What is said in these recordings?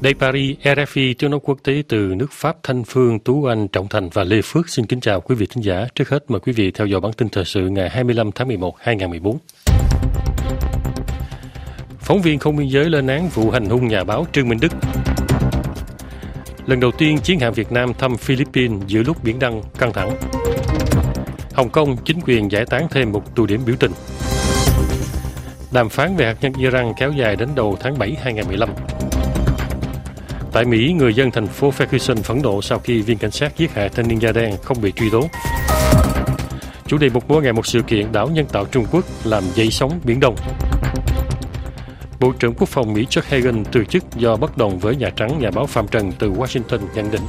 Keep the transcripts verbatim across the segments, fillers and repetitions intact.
Đây Paris, rờ ép i tiếng nói quốc tế từ nước Pháp Thanh Phương, Tú Anh, Trọng Thành và Lê Phước xin kính chào quý vị thính giả. Trước hết mời quý vị theo dõi bản tin thời sự ngày hai mươi lăm tháng mười một năm hai nghìn không trăm mười bốn. Phóng viên không biên giới lên án vụ hành hung nhà báo Trương Minh Đức. Lần đầu tiên chiến hạm Việt Nam thăm Philippines giữa lúc biển Đông căng thẳng. Hồng Kông chính quyền giải tán thêm một tụ điểm biểu tình. Đàm phán về hạt nhân Iran kéo dài đến đầu tháng bảy năm hai nghìn không trăm mười lăm. Tại Mỹ, người dân thành phố Ferguson phẫn nộ sau khi viên cảnh sát giết hại thanh niên da đen không bị truy tố. Chủ đề một mỗi ngày một sự kiện đảo nhân tạo Trung Quốc làm dậy sóng Biển Đông. Bộ trưởng Quốc phòng Mỹ Chuck Hagan từ chức do bất đồng với Nhà Trắng, nhà báo Phạm Trần từ Washington nhận định.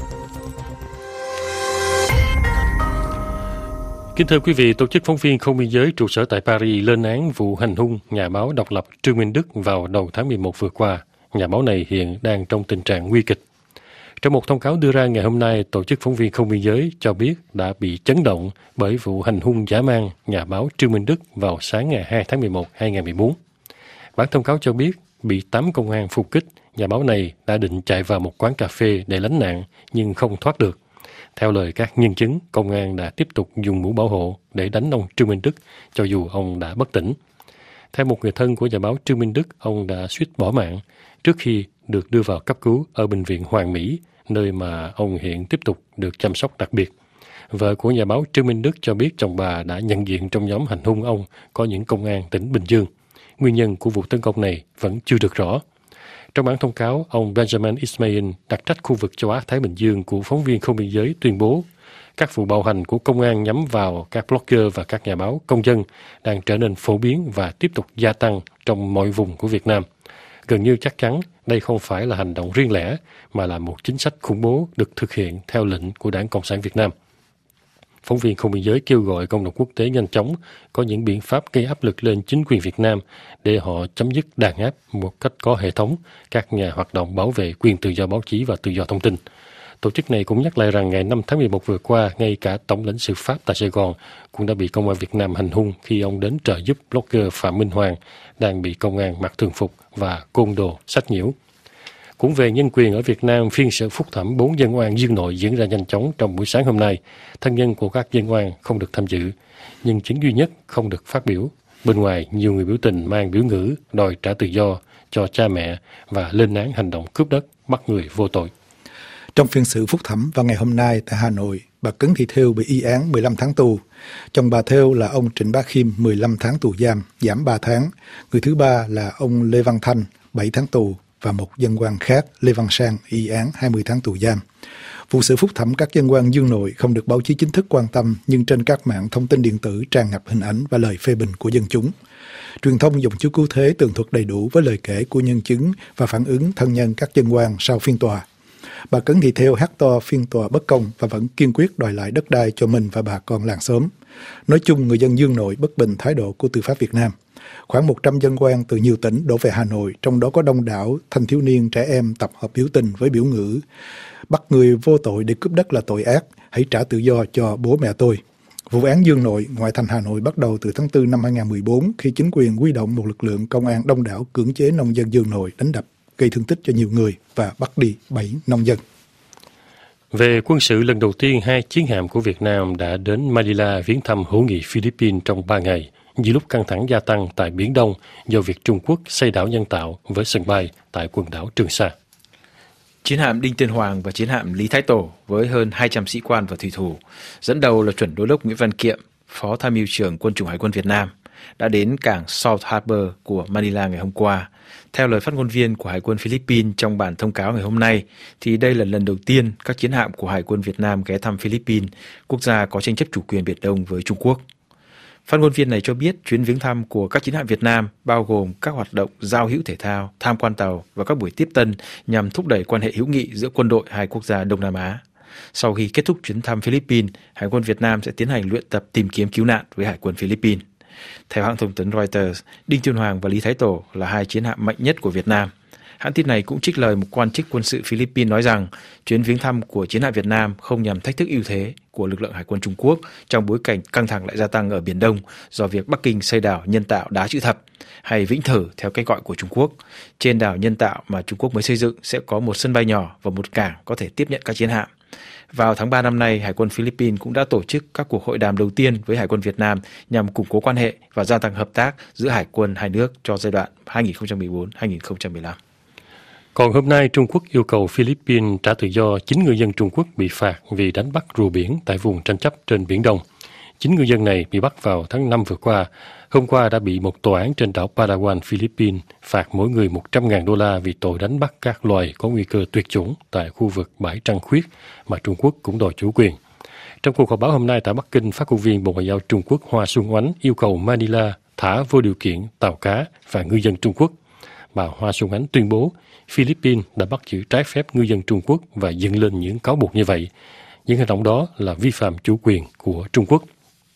Kính thưa quý vị, tổ chức phóng viên không biên giới trụ sở tại Paris lên án vụ hành hung nhà báo độc lập Trương Minh Đức vào đầu tháng mười một vừa qua. Nhà báo này hiện đang trong tình trạng nguy kịch. Trong một thông cáo đưa ra ngày hôm nay, tổ chức phóng viên không biên giới cho biết đã bị chấn động bởi vụ hành hung dã man nhà báo Trương Minh Đức vào sáng ngày hai tháng mười một năm hai nghìn không trăm mười bốn. Bản thông cáo cho biết bị tám công an phục kích, nhà báo này đã định chạy vào một quán cà phê để lánh nạn nhưng không thoát được. Theo lời các nhân chứng, công an đã tiếp tục dùng mũ bảo hộ để đánh ông Trương Minh Đức cho dù ông đã bất tỉnh. Theo một người thân của nhà báo Trương Minh Đức, ông đã suýt bỏ mạng trước khi được đưa vào cấp cứu ở Bệnh viện Hoàng Mỹ, nơi mà ông hiện tiếp tục được chăm sóc đặc biệt. Vợ của nhà báo Trương Minh Đức cho biết chồng bà đã nhận diện trong nhóm hành hung ông có những công an tỉnh Bình Dương. Nguyên nhân của vụ tấn công này vẫn chưa được rõ. Trong bản thông cáo, ông Benjamin Ismail, đặc trách khu vực châu Á-Thái Bình Dương của phóng viên không biên giới tuyên bố các vụ bạo hành của công an nhắm vào các blogger và các nhà báo công dân đang trở nên phổ biến và tiếp tục gia tăng trong mọi vùng của Việt Nam. Gần như chắc chắn đây không phải là hành động riêng lẻ mà là một chính sách khủng bố được thực hiện theo lệnh của Đảng Cộng sản Việt Nam. Phóng viên không biên giới kêu gọi cộng đồng quốc tế nhanh chóng có những biện pháp gây áp lực lên chính quyền Việt Nam để họ chấm dứt đàn áp một cách có hệ thống các nhà hoạt động bảo vệ quyền tự do báo chí và tự do thông tin. Tổ chức này cũng nhắc lại rằng ngày năm tháng mười một vừa qua, ngay cả Tổng lãnh sự Pháp tại Sài Gòn cũng đã bị công an Việt Nam hành hung khi ông đến trợ giúp blogger Phạm Minh Hoàng đang bị công an mặc thường phục và côn đồ sách nhiễu. Cũng về nhân quyền ở Việt Nam, phiên xử phúc thẩm bốn dân oan dương nội diễn ra nhanh chóng trong buổi sáng hôm nay. Thân nhân của các dân oan không được tham dự, nhưng chứng duy nhất không được phát biểu. Bên ngoài, nhiều người biểu tình mang biểu ngữ đòi trả tự do cho cha mẹ và lên án hành động cướp đất, bắt người vô tội. Trong phiên xử phúc thẩm vào ngày hôm nay tại Hà Nội, bà Cấn Thị Thêu bị y án mười lăm tháng tù. Chồng bà Thêu là ông Trịnh Bá Khiêm mười lăm tháng tù giam, giảm ba tháng. Người thứ ba là ông Lê Văn Thanh, bảy tháng tù. Và một dân oan khác, Lê Văn Sang, y án hai mươi tháng tù giam. Vụ xử phúc thẩm các dân oan dương nội không được báo chí chính thức quan tâm, nhưng trên các mạng thông tin điện tử tràn ngập hình ảnh và lời phê bình của dân chúng. Truyền thông dùng chú cứu thế tường thuật đầy đủ với lời kể của nhân chứng và phản ứng thân nhân các dân oan sau phiên tòa. Bà Cấn Thị Thêu hét to phiên tòa bất công và vẫn kiên quyết đòi lại đất đai cho mình và bà con làng xóm. Nói chung, người dân dương nội bất bình thái độ của tư pháp Việt Nam. Khoảng một trăm dân oan từ nhiều tỉnh đổ về Hà Nội, trong đó có đông đảo thanh thiếu niên trẻ em tập hợp biểu tình với biểu ngữ: bắt người vô tội để cướp đất là tội ác, hãy trả tự do cho bố mẹ tôi. Vụ án dương nội, ngoại thành Hà Nội bắt đầu từ tháng tư năm hai nghìn không trăm mười bốn khi chính quyền huy động một lực lượng công an đông đảo cưỡng chế nông dân dương nội, đánh đập, gây thương tích cho nhiều người và bắt đi bảy nông dân. Về quân sự, lần đầu tiên hai chiến hạm của Việt Nam đã đến Manila viếng thăm hữu nghị Philippines trong ba ngày, giữa lúc căng thẳng gia tăng tại Biển Đông do việc Trung Quốc xây đảo nhân tạo với sân bay tại quần đảo Trường Sa. Chiến hạm Đinh Tiên Hoàng và chiến hạm Lý Thái Tổ với hơn hai trăm sĩ quan và thủy thủ, dẫn đầu là chuẩn đô đốc Nguyễn Văn Kiệm, Phó Tham mưu trưởng Quân chủng Hải quân Việt Nam, đã đến cảng South Harbor của Manila ngày hôm qua. Theo lời phát ngôn viên của Hải quân Philippines trong bản thông cáo ngày hôm nay, thì đây là lần đầu tiên các chiến hạm của Hải quân Việt Nam ghé thăm Philippines, quốc gia có tranh chấp chủ quyền Biển Đông với Trung Quốc. Phát ngôn viên này cho biết chuyến viếng thăm của các chiến hạm Việt Nam bao gồm các hoạt động giao hữu thể thao, tham quan tàu và các buổi tiếp tân nhằm thúc đẩy quan hệ hữu nghị giữa quân đội hai quốc gia Đông Nam Á. Sau khi kết thúc chuyến thăm Philippines, Hải quân Việt Nam sẽ tiến hành luyện tập tìm kiếm cứu nạn với Hải quân Philippines. Theo hãng thông tấn Reuters, Đinh Tiên Hoàng và Lý Thái Tổ là hai chiến hạm mạnh nhất của Việt Nam. Hãng tin này cũng trích lời một quan chức quân sự Philippines nói rằng chuyến viếng thăm của chiến hạm Việt Nam không nhằm thách thức ưu thế của lực lượng hải quân Trung Quốc trong bối cảnh căng thẳng lại gia tăng ở Biển Đông do việc Bắc Kinh xây đảo nhân tạo Đá Chữ Thập hay Vĩnh Thử theo cách gọi của Trung Quốc. Trên đảo nhân tạo mà Trung Quốc mới xây dựng sẽ có một sân bay nhỏ và một cảng có thể tiếp nhận các chiến hạm. Vào tháng ba năm nay, Hải quân Philippines cũng đã tổ chức các cuộc hội đàm đầu tiên với Hải quân Việt Nam nhằm củng cố quan hệ và gia tăng hợp tác giữa hải quân hai nước cho giai đoạn hai nghìn không trăm mười bốn đến hai nghìn không trăm mười lăm. Còn hôm nay, Trung Quốc yêu cầu Philippines trả tự do chín ngư dân Trung Quốc bị phạt vì đánh bắt rùa biển tại vùng tranh chấp trên Biển Đông. Chín ngư dân này bị bắt vào tháng năm vừa qua. Hôm qua đã bị một tòa án trên đảo Palawan, Philippines phạt mỗi người một trăm nghìn đô la vì tội đánh bắt các loài có nguy cơ tuyệt chủng tại khu vực bãi Trăng Khuyết mà Trung Quốc cũng đòi chủ quyền. Trong cuộc họp báo hôm nay tại Bắc Kinh, phát ngôn viên Bộ Ngoại giao Trung Quốc Hoa Xuân Oánh yêu cầu Manila thả vô điều kiện tàu cá và ngư dân Trung Quốc. Bà Hoa Xuân Oánh tuyên bố Philippines đã bắt giữ trái phép ngư dân Trung Quốc và dựng lên những cáo buộc như vậy. Những hành động đó là vi phạm chủ quyền của Trung Quốc.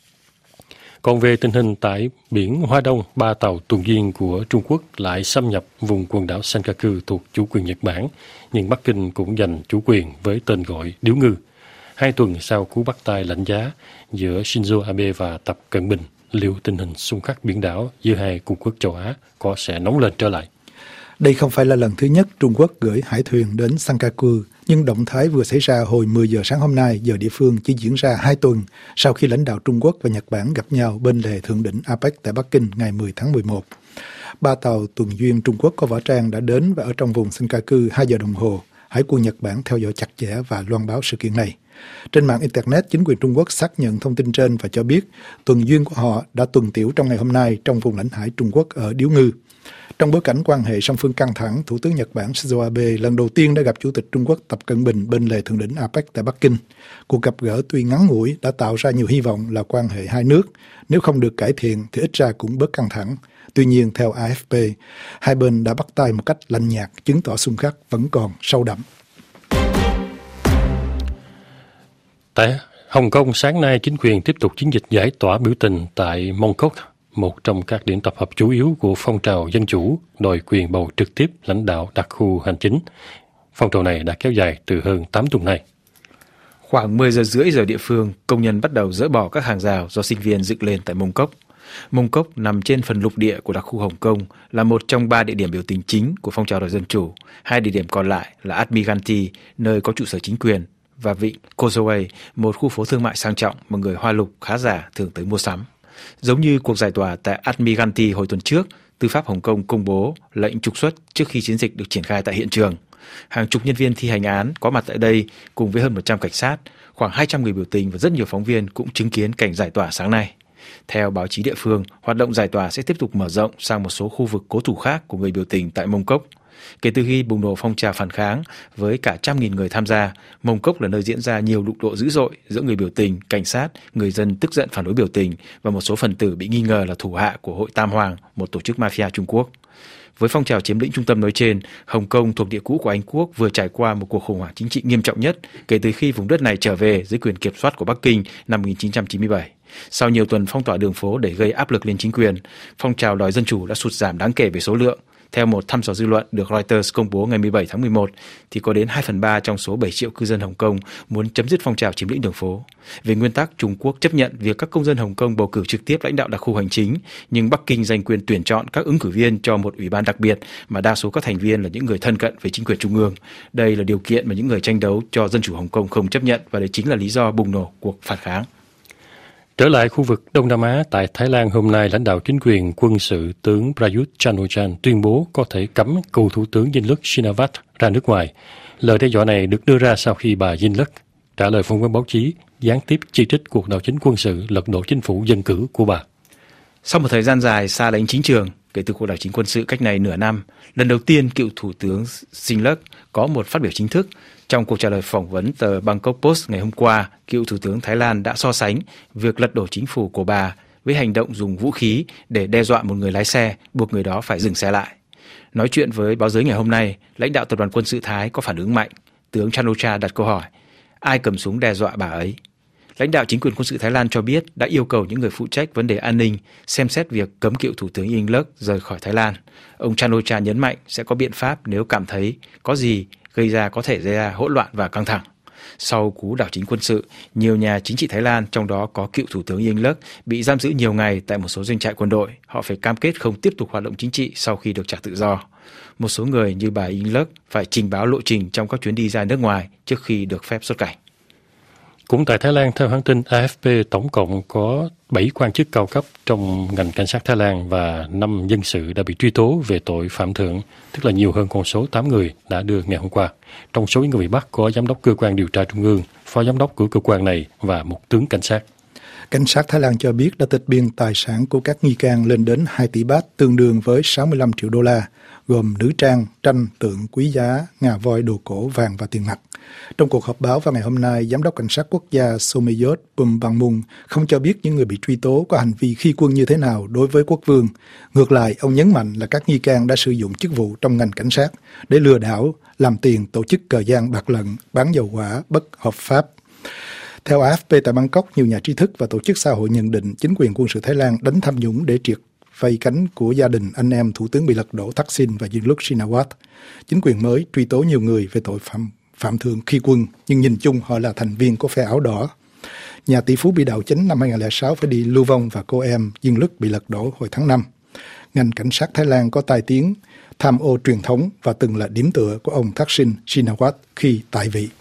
Còn về tình hình tại biển Hoa Đông, ba tàu tuần duyên của Trung Quốc lại xâm nhập vùng quần đảo Senkaku thuộc chủ quyền Nhật Bản, nhưng Bắc Kinh cũng giành chủ quyền với tên gọi điếu ngư. Hai tuần sau cú bắt tay lạnh giá giữa Shinzo Abe và Tập Cận Bình, liệu tình hình xung khắc biển đảo giữa hai cường quốc châu Á có sẽ nóng lên trở lại? Đây không phải là lần thứ nhất Trung Quốc gửi hải thuyền đến Senkaku, nhưng động thái vừa xảy ra hồi mười giờ sáng hôm nay giờ địa phương chỉ diễn ra hai tuần sau khi lãnh đạo Trung Quốc và Nhật Bản gặp nhau bên lề thượng đỉnh a pếch tại Bắc Kinh ngày mười tháng mười một. Ba tàu tuần duyên Trung Quốc có võ trang đã đến và ở trong vùng Senkaku hai giờ đồng hồ. Hải quân Nhật Bản theo dõi chặt chẽ và loan báo sự kiện này. Trên mạng Internet, chính quyền Trung Quốc xác nhận thông tin trên và cho biết tuần duyên của họ đã tuần tiễu trong ngày hôm nay trong vùng lãnh hải Trung Quốc ở Điếu Ngư. Trong bối cảnh quan hệ song phương căng thẳng, Thủ tướng Nhật Bản Shinzo Abe lần đầu tiên đã gặp Chủ tịch Trung Quốc Tập Cận Bình bên lề thượng đỉnh a pếch tại Bắc Kinh. Cuộc gặp gỡ tuy ngắn ngủi đã tạo ra nhiều hy vọng là quan hệ hai nước, nếu không được cải thiện thì ít ra cũng bớt căng thẳng. Tuy nhiên, theo a ép pê, hai bên đã bắt tay một cách lạnh nhạt, chứng tỏ xung khắc vẫn còn sâu đậm. Tại Hồng Kông, sáng nay, chính quyền tiếp tục chiến dịch giải tỏa biểu tình tại Mong Kok, một trong các điểm tập hợp chủ yếu của phong trào dân chủ đòi quyền bầu trực tiếp lãnh đạo đặc khu hành chính. Phong trào này đã kéo dài từ hơn tám tuần nay. Khoảng mười giờ rưỡi giờ địa phương, công nhân bắt đầu dỡ bỏ các hàng rào do sinh viên dựng lên tại Mong Kok. Mong Kok nằm trên phần lục địa của đặc khu Hồng Kông, là một trong ba địa điểm biểu tình chính của phong trào đòi dân chủ. Hai địa điểm còn lại là Admiralty, nơi có trụ sở chính quyền, và vịnh Causeway, một khu phố thương mại sang trọng mà người Hoa Lục khá giả thường tới mua sắm. Giống như cuộc giải tỏa tại Admiralty hồi tuần trước, Tư pháp Hồng Kông công bố lệnh trục xuất trước khi chiến dịch được triển khai tại hiện trường. Hàng chục nhân viên thi hành án có mặt tại đây cùng với hơn một trăm cảnh sát, khoảng hai trăm người biểu tình và rất nhiều phóng viên cũng chứng kiến cảnh giải tỏa sáng nay. Theo báo chí địa phương, hoạt động giải tỏa sẽ tiếp tục mở rộng sang một số khu vực cố thủ khác của người biểu tình tại Mong Kok. Kể từ khi bùng nổ phong trào phản kháng với cả trăm nghìn người tham gia, Mong Kok là nơi diễn ra nhiều đụng độ dữ dội giữa người biểu tình, cảnh sát, người dân tức giận phản đối biểu tình và một số phần tử bị nghi ngờ là thủ hạ của Hội Tam Hoàng, một tổ chức mafia Trung Quốc. Với phong trào chiếm lĩnh trung tâm nói trên, Hồng Kông thuộc địa cũ của Anh Quốc vừa trải qua một cuộc khủng hoảng chính trị nghiêm trọng nhất kể từ khi vùng đất này trở về dưới quyền kiểm soát của Bắc Kinh năm một nghìn chín trăm chín mươi bảy. Sau nhiều tuần phong tỏa đường phố để gây áp lực lên chính quyền, phong trào đòi dân chủ đã sụt giảm đáng kể về số lượng. Theo một thăm dò dư luận được Reuters công bố ngày mười bảy tháng mười một, thì có đến hai phần ba trong số bảy triệu cư dân Hồng Kông muốn chấm dứt phong trào chiếm lĩnh đường phố. Về nguyên tắc, Trung Quốc chấp nhận việc các công dân Hồng Kông bầu cử trực tiếp lãnh đạo đặc khu hành chính, nhưng Bắc Kinh giành quyền tuyển chọn các ứng cử viên cho một ủy ban đặc biệt mà đa số các thành viên là những người thân cận với chính quyền trung ương. Đây là điều kiện mà những người tranh đấu cho dân chủ Hồng Kông không chấp nhận, và đây chính là lý do bùng nổ cuộc phản kháng. Trở lại khu vực Đông Nam Á, tại Thái Lan hôm nay, lãnh đạo chính quyền quân sự tướng Prayut Chan-o-cha tuyên bố có thể cấm cựu thủ tướng Yingluck Shinawatra ra nước ngoài. Lời đe dọa này được đưa ra sau khi bà Yingluck trả lời phỏng vấn báo chí gián tiếp chỉ trích cuộc đảo chính quân sự lật đổ chính phủ dân cử của bà. Sau một thời gian dài xa lánh chính trường, kể từ cuộc đảo chính quân sự cách này nửa năm, lần đầu tiên cựu thủ tướng Yingluck có một phát biểu chính thức. Trong cuộc trả lời phỏng vấn tờ Bangkok Post ngày hôm qua, cựu thủ tướng Thái Lan đã so sánh việc lật đổ chính phủ của bà với hành động dùng vũ khí để đe dọa một người lái xe, buộc người đó phải dừng xe lại. Nói chuyện với báo giới ngày hôm nay, lãnh đạo tập đoàn quân sự Thái có phản ứng mạnh. Tướng Chan-o-cha đặt câu hỏi: ai cầm súng đe dọa bà ấy? Lãnh đạo chính quyền quân sự Thái Lan cho biết đã yêu cầu những người phụ trách vấn đề an ninh xem xét việc cấm cựu Thủ tướng Yingluck rời khỏi Thái Lan. Ông Chan O-cha nhấn mạnh sẽ có biện pháp nếu cảm thấy có gì gây ra có thể gây ra hỗn loạn và căng thẳng. Sau cú đảo chính quân sự, nhiều nhà chính trị Thái Lan, trong đó có cựu Thủ tướng Yingluck, bị giam giữ nhiều ngày tại một số doanh trại quân đội. Họ phải cam kết không tiếp tục hoạt động chính trị sau khi được trả tự do. Một số người như bà Yingluck phải trình báo lộ trình trong các chuyến đi ra nước ngoài trước khi được phép xuất cảnh. Cũng tại Thái Lan, theo hãng tin A F P, tổng cộng có bảy quan chức cao cấp trong ngành cảnh sát Thái Lan và năm dân sự đã bị truy tố về tội phạm thượng, tức là nhiều hơn con số tám người đã đưa ngày hôm qua. Trong số những người bị bắt có giám đốc cơ quan điều tra trung ương, phó giám đốc của cơ quan này và một tướng cảnh sát. Cảnh sát Thái Lan cho biết đã tịch biên tài sản của các nghi can lên đến hai tỷ baht, tương đương với sáu mươi lăm triệu đô la, gồm nữ trang, tranh, tượng quý giá, ngà voi, đồ cổ, vàng và tiền mặt. Trong cuộc họp báo vào ngày hôm nay, Giám đốc Cảnh sát Quốc gia Someyot Bumbangmun không cho biết những người bị truy tố có hành vi khi quân như thế nào đối với quốc vương. Ngược lại, ông nhấn mạnh là các nghi can đã sử dụng chức vụ trong ngành cảnh sát để lừa đảo, làm tiền, tổ chức cờ gian bạc lận, bán dầu hỏa bất hợp pháp. Theo A F P, tại Bangkok, nhiều nhà trí thức và tổ chức xã hội nhận định chính quyền quân sự Thái Lan đánh tham nhũng để triệt vây cánh của gia đình anh em thủ tướng bị lật đổ Thaksin và Yingluck Shinawatra. Chính quyền mới truy tố nhiều người về tội phạm phạm thượng khi quân, nhưng nhìn chung họ là thành viên của phe áo đỏ. Nhà tỷ phú bị đảo chính năm hai không không sáu phải đi lưu vong và cô em Yingluck bị lật đổ hồi tháng năm. Ngành cảnh sát Thái Lan có tai tiếng tham ô truyền thống và từng là điểm tựa của ông Thaksin Shinawatra khi tại vị.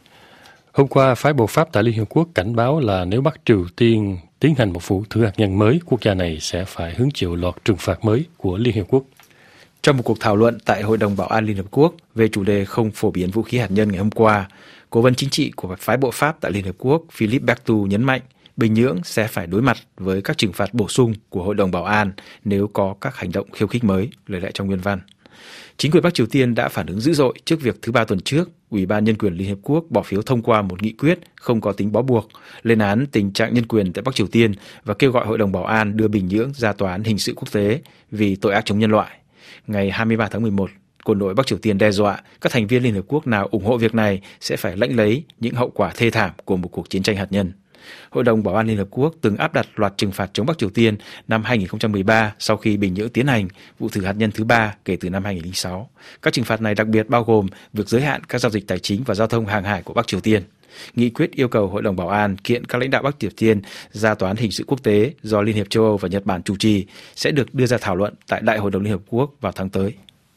Hôm qua, phái bộ Pháp tại Liên Hiệp Quốc cảnh báo là nếu Bắc Triều Tiên tiến hành một vụ thử hạt nhân mới, quốc gia này sẽ phải hứng chịu loạt trừng phạt mới của Liên Hiệp Quốc. Trong một cuộc thảo luận tại Hội đồng Bảo an Liên Hợp Quốc về chủ đề không phổ biến vũ khí hạt nhân ngày hôm qua, Cố vấn chính trị của phái bộ Pháp tại Liên Hợp Quốc Philippe Bertou nhấn mạnh Bình Nhưỡng sẽ phải đối mặt với các trừng phạt bổ sung của Hội đồng Bảo an nếu có các hành động khiêu khích mới, lời lẽ trong nguyên văn. Chính quyền Bắc Triều Tiên đã phản ứng dữ dội trước việc thứ Ba tuần trước, Ủy ban Nhân quyền Liên Hợp Quốc bỏ phiếu thông qua một nghị quyết không có tính bó buộc, lên án tình trạng nhân quyền tại Bắc Triều Tiên và kêu gọi Hội đồng Bảo an đưa Bình Nhưỡng ra tòa án hình sự quốc tế vì tội ác chống nhân loại. Ngày hai mươi ba tháng mười một, quân đội Bắc Triều Tiên đe dọa các thành viên Liên Hợp Quốc nào ủng hộ việc này sẽ phải lãnh lấy những hậu quả thê thảm của một cuộc chiến tranh hạt nhân. Hội đồng Bảo an Liên Hợp Quốc từng áp đặt loạt trừng phạt chống Bắc Triều Tiên năm hai không một ba sau khi Bình Nhưỡng tiến hành vụ thử hạt nhân thứ ba kể từ năm hai không không sáu. Các trừng phạt này đặc biệt bao gồm việc giới hạn các giao dịch tài chính và giao thông hàng hải của Bắc Triều Tiên. Nghị quyết yêu cầu Hội đồng Bảo an kiện các lãnh đạo Bắc Triều Tiên ra tòa án hình sự quốc tế do Liên hiệp châu Âu và Nhật Bản chủ trì sẽ được đưa ra thảo luận tại Đại hội đồng Liên Hợp Quốc vào tháng tới.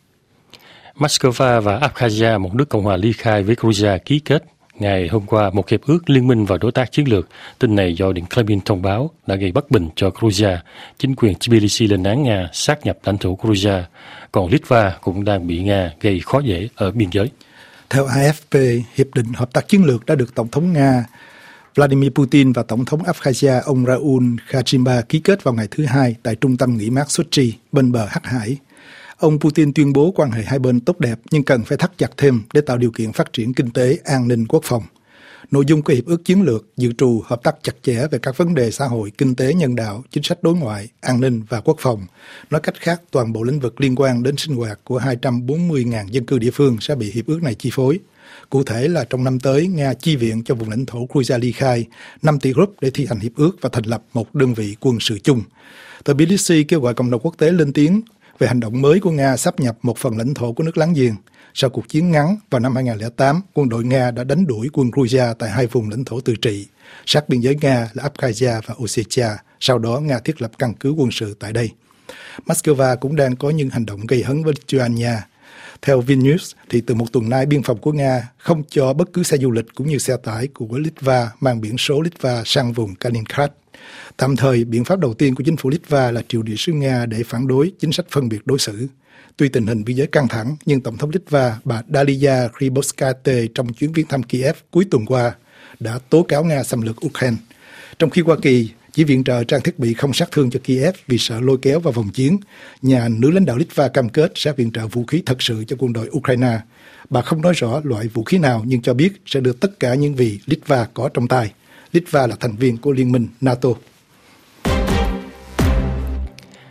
Moscow và Abkhazia, một nước Cộng hòa ly khai với Georgia, ký kết ngày hôm qua một hiệp ước liên minh và đối tác chiến lược. Tin này do Điện Kremlin thông báo đã gây bất bình cho Georgia. Chính quyền Tbilisi lên án Nga sát nhập lãnh thổ Georgia, còn Litva cũng đang bị Nga gây khó dễ ở biên giới. Theo A F P, hiệp định hợp tác chiến lược đã được Tổng thống Nga Vladimir Putin và Tổng thống Abkhazia ông Raul Khachimba ký kết vào ngày thứ Hai tại trung tâm nghỉ mát Sochi bên bờ Hắc Hải. Ông Putin tuyên bố quan hệ hai bên tốt đẹp nhưng cần phải thắt chặt thêm để tạo điều kiện phát triển kinh tế, an ninh, quốc phòng. Nội dung của hiệp ước chiến lược dự trù hợp tác chặt chẽ về các vấn đề xã hội, kinh tế, nhân đạo, chính sách đối ngoại, an ninh và quốc phòng. Nói cách khác, toàn bộ lĩnh vực liên quan đến sinh hoạt của hai trăm bốn mươi nghìn dân cư địa phương sẽ bị hiệp ước này chi phối. Cụ thể là trong năm tới, Nga chi viện cho vùng lãnh thổ Georgia ly khai năm tỷ rúp để thi hành hiệp ước và thành lập một đơn vị quân sự chung. Tbilisi kêu gọi cộng đồng quốc tế lên tiếng về hành động mới của Nga sáp nhập một phần lãnh thổ của nước láng giềng. Sau cuộc chiến ngắn vào năm hai không không tám, quân đội Nga đã đánh đuổi quân Georgia tại hai vùng lãnh thổ tự trị, sát biên giới Nga là Abkhazia và Ossetia. Sau đó, Nga thiết lập căn cứ quân sự tại đây. Moscow cũng đang có những hành động gây hấn với Lithuania. Theo Vilnius, thì từ một tuần nay, biên phòng của Nga không cho bất cứ xe du lịch cũng như xe tải của Litva mang biển số Litva sang vùng Kaliningrad. Tạm thời, biện pháp đầu tiên của chính phủ Litva là triệu địa sứ Nga để phản đối chính sách phân biệt đối xử. Tuy tình hình biên giới căng thẳng, nhưng Tổng thống Litva bà Dalia Grybauskaite trong chuyến viếng thăm Kiev cuối tuần qua đã tố cáo Nga xâm lược Ukraine. Trong khi Hoa Kỳ chỉ viện trợ trang thiết bị không sát thương cho Kiev vì sợ lôi kéo vào vòng chiến, nhà nữ lãnh đạo Litva cam kết sẽ viện trợ vũ khí thật sự cho quân đội Ukraine. Bà không nói rõ loại vũ khí nào nhưng cho biết sẽ đưa tất cả những gì Litva có trong tay. Litva là thành viên của Liên minh NATO.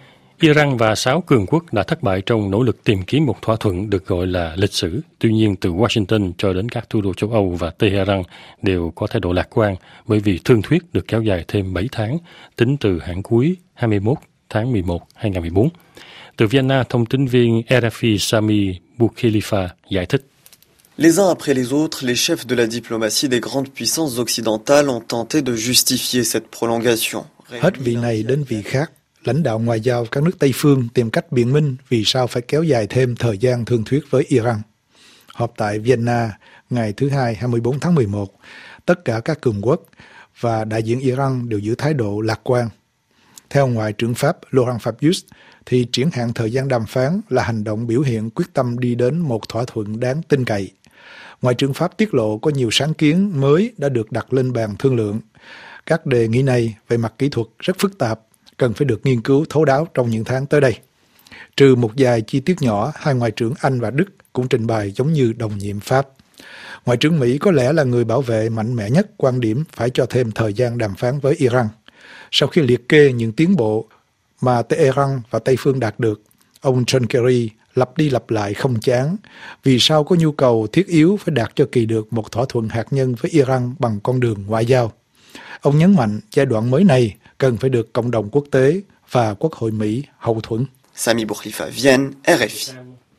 Iran và sáu cường quốc đã thất bại trong nỗ lực tìm kiếm một thỏa thuận được gọi là lịch sử. Tuy nhiên, từ Washington cho đến các thủ đô châu Âu và Tehran đều có thái độ lạc quan bởi vì thương thuyết được kéo dài thêm bảy tháng, tính từ hạn cuối hai mươi mốt tháng mười một năm hai nghìn không trăm mười bốn. Từ Vienna, thông tin viên R F I Sami Boukhelifa giải thích. Les uns après les autres, les chefs de la diplomatie des grandes puissances occidentales ont tenté de justifier cette prolongation. Hết vị này đến vị khác, lãnh đạo ngoại giao các nước Tây phương tìm cách biện minh vì sao phải kéo dài thêm thời gian thương thuyết với Iran. Họp tại Vienna ngày thứ Hai hai mươi bốn tháng mười một, tất cả các cường quốc và đại diện Iran đều giữ thái độ lạc quan. Theo Ngoại trưởng Pháp Laurent Fabius, thì triển hạn thời gian đàm phán là hành động biểu hiện quyết tâm đi đến một thỏa thuận đáng tin cậy. Ngoại trưởng Pháp tiết lộ có nhiều sáng kiến mới đã được đặt lên bàn thương lượng. Các đề nghị này về mặt kỹ thuật rất phức tạp, cần phải được nghiên cứu thấu đáo trong những tháng tới đây. Trừ một vài chi tiết nhỏ, hai ngoại trưởng Anh và Đức cũng trình bày giống như đồng nhiệm Pháp. Ngoại trưởng Mỹ có lẽ là người bảo vệ mạnh mẽ nhất quan điểm phải cho thêm thời gian đàm phán với Iran. Sau khi liệt kê những tiến bộ mà Tehran và Tây phương đạt được, ông John Kerry lặp đi lặp lại không chán vì sao có nhu cầu thiết yếu phải đạt cho kỳ được một thỏa thuận hạt nhân với Iran bằng con đường ngoại giao. Ông nhấn mạnh giai đoạn mới này cần phải được cộng đồng quốc tế và Quốc hội Mỹ hậu thuẫn. Sami Boukhelifa, Vienne, R F I.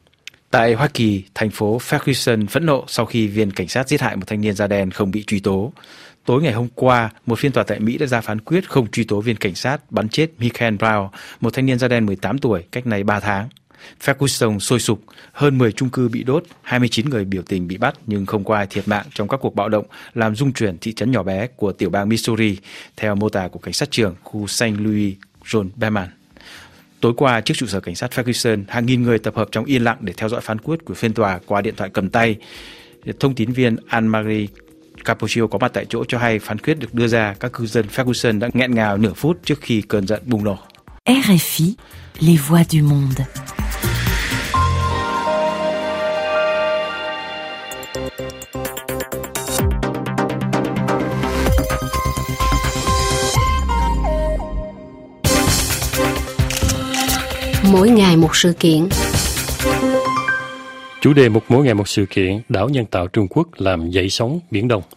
Tại Hoa Kỳ, thành phố Ferguson phẫn nộ sau khi viên cảnh sát giết hại một thanh niên da đen không bị truy tố. Tối ngày hôm qua, một phiên tòa tại Mỹ đã ra phán quyết không truy tố viên cảnh sát bắn chết Michael Brown, một thanh niên da đen mười tám tuổi, cách nay ba tháng. Ferguson sôi sục, hơn mười chung cư bị đốt, hai mươi chín người biểu tình bị bắt nhưng không có ai thiệt mạng trong các cuộc bạo động làm rung chuyển thị trấn nhỏ bé của tiểu bang Missouri, theo mô tả của cảnh sát trưởng khu Saint Louis John Berman. Tối qua, trước trụ sở cảnh sát Ferguson, hàng nghìn người tập hợp trong yên lặng để theo dõi phán quyết của phiên tòa qua điện thoại cầm tay. Thông tín viên Anne-Marie Capoccio có mặt tại chỗ cho hay phán quyết được đưa ra, các cư dân Ferguson đã nghẹn ngào nửa phút trước khi cơn giận bùng nổ. R F I, les voix du monde. Mỗi ngày một sự kiện. Chủ đề một mỗi ngày một sự kiện, đảo nhân tạo Trung Quốc làm dậy sóng Biển Đông.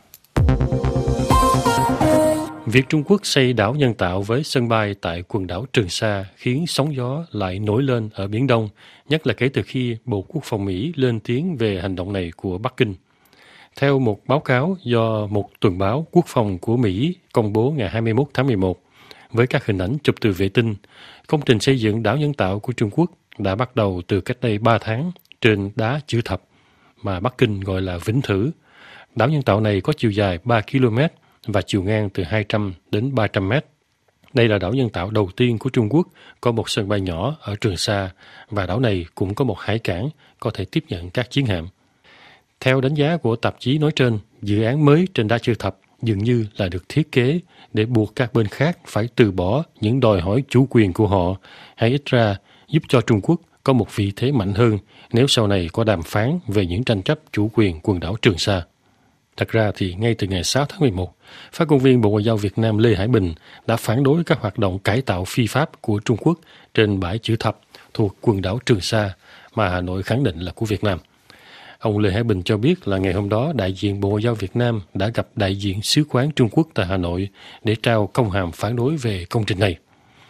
Việc Trung Quốc xây đảo nhân tạo với sân bay tại quần đảo Trường Sa khiến sóng gió lại nổi lên ở Biển Đông, nhất là kể từ khi Bộ Quốc phòng Mỹ lên tiếng về hành động này của Bắc Kinh. Theo một báo cáo do một tuần báo quốc phòng của Mỹ công bố ngày hai mươi mốt tháng mười một, với các hình ảnh chụp từ vệ tinh, công trình xây dựng đảo nhân tạo của Trung Quốc đã bắt đầu từ cách đây ba tháng trên đá chữ thập mà Bắc Kinh gọi là Vĩnh Thử. Đảo nhân tạo này có chiều dài ba ki lô mét và chiều ngang từ hai trăm đến ba trăm mét. Đây là đảo nhân tạo đầu tiên của Trung Quốc có một sân bay nhỏ ở Trường Sa và đảo này cũng có một hải cảng có thể tiếp nhận các chiến hạm. Theo đánh giá của tạp chí nói trên, dự án mới trên đá chữ thập dường như là được thiết kế để buộc các bên khác phải từ bỏ những đòi hỏi chủ quyền của họ, hay ít ra giúp cho Trung Quốc có một vị thế mạnh hơn nếu sau này có đàm phán về những tranh chấp chủ quyền quần đảo Trường Sa. Thật ra thì ngay từ ngày sáu tháng mười một, phát ngôn viên Bộ Ngoại giao Việt Nam Lê Hải Bình đã phản đối các hoạt động cải tạo phi pháp của Trung Quốc trên bãi chữ thập thuộc quần đảo Trường Sa mà Hà Nội khẳng định là của Việt Nam. Ông Lê Hải Bình cho biết là ngày hôm đó đại diện Bộ Ngoại giao Việt Nam đã gặp đại diện sứ quán Trung Quốc tại Hà Nội để trao công hàm phản đối về công trình này.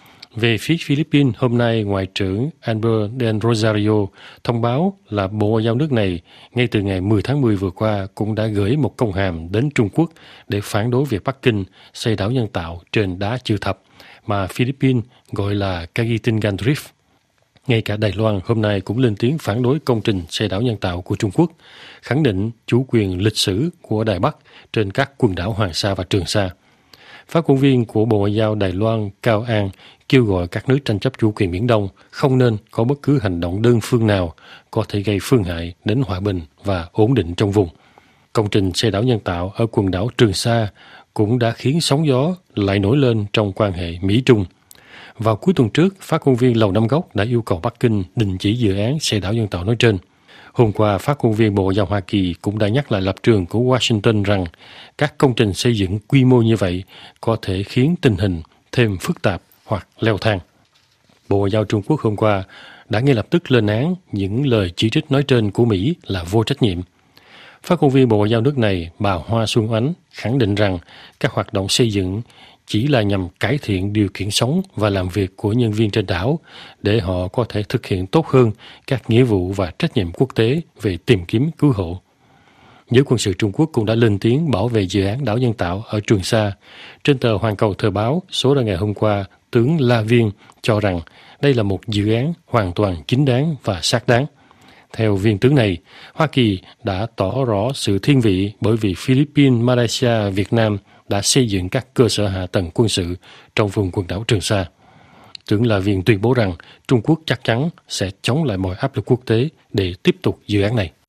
Về phía Philippines, hôm nay Ngoại trưởng Albert Del Rosario thông báo là Bộ Ngoại giao nước này ngay từ ngày mười tháng mười vừa qua cũng đã gửi một công hàm đến Trung Quốc để phản đối việc Bắc Kinh xây đảo nhân tạo trên đá chữ thập mà Philippines gọi là Kagitingan Reef. Ngay cả Đài Loan hôm nay cũng lên tiếng phản đối công trình xây đảo nhân tạo của Trung Quốc, khẳng định chủ quyền lịch sử của Đài Bắc trên các quần đảo Hoàng Sa và Trường Sa. Phát ngôn viên của Bộ Ngoại giao Đài Loan Cao An kêu gọi các nước tranh chấp chủ quyền Biển Đông không nên có bất cứ hành động đơn phương nào có thể gây phương hại đến hòa bình và ổn định trong vùng. Công trình xây đảo nhân tạo ở quần đảo Trường Sa cũng đã khiến sóng gió lại nổi lên trong quan hệ Mỹ-Trung. Vào cuối tuần trước, phát ngôn viên Lầu Năm Góc đã yêu cầu Bắc Kinh đình chỉ dự án xây đảo nhân tạo nói trên. Hôm qua, phát ngôn viên Bộ Ngoại giao Hoa Kỳ cũng đã nhắc lại lập trường của Washington rằng các công trình xây dựng quy mô như vậy có thể khiến tình hình thêm phức tạp hoặc leo thang. Bộ Ngoại giao Trung Quốc hôm qua đã ngay lập tức lên án những lời chỉ trích nói trên của Mỹ là vô trách nhiệm. Phát ngôn viên Bộ Ngoại giao nước này, bà Hoa Xuân Oánh, khẳng định rằng các hoạt động xây dựng chỉ là nhằm cải thiện điều kiện sống và làm việc của nhân viên trên đảo để họ có thể thực hiện tốt hơn các nghĩa vụ và trách nhiệm quốc tế về tìm kiếm cứu hộ. Giới quân sự Trung Quốc cũng đã lên tiếng bảo vệ dự án đảo nhân tạo ở Trường Sa. Trên tờ Hoàn Cầu Thời báo số ra ngày hôm qua, tướng La Viên cho rằng đây là một dự án hoàn toàn chính đáng và xác đáng. Theo viên tướng này, Hoa Kỳ đã tỏ rõ sự thiên vị bởi vì Philippines, Malaysia, Việt Nam đã xây dựng các cơ sở hạ tầng quân sự trong vùng quần đảo Trường Sa. Tướng La Viên tuyên bố rằng Trung Quốc chắc chắn sẽ chống lại mọi áp lực quốc tế để tiếp tục dự án này.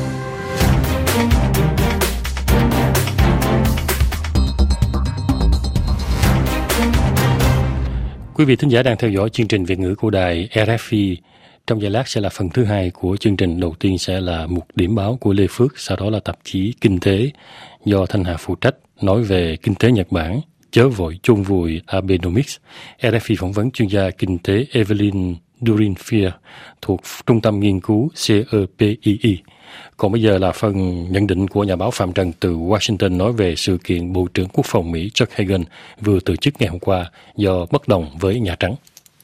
Quý vị thính giả đang theo dõi chương trình Việt ngữ của đài rờ ép i. Trong giây lát sẽ là phần thứ hai của chương trình. Đầu tiên sẽ là mục điểm báo của Lê Phước, sau đó là tạp chí Kinh tế do Thanh Hà phụ trách, nói về kinh tế Nhật Bản, chớ vội chôn vùi Abenomics. rờ ép i phỏng vấn chuyên gia kinh tế Evelyn Durin-Fier thuộc Trung tâm Nghiên cứu xê e pê i i. Còn bây giờ là phần nhận định của nhà báo Phạm Trần từ Washington nói về sự kiện Bộ trưởng Quốc phòng Mỹ Chuck Hagan vừa từ chức ngày hôm qua do bất đồng với Nhà Trắng.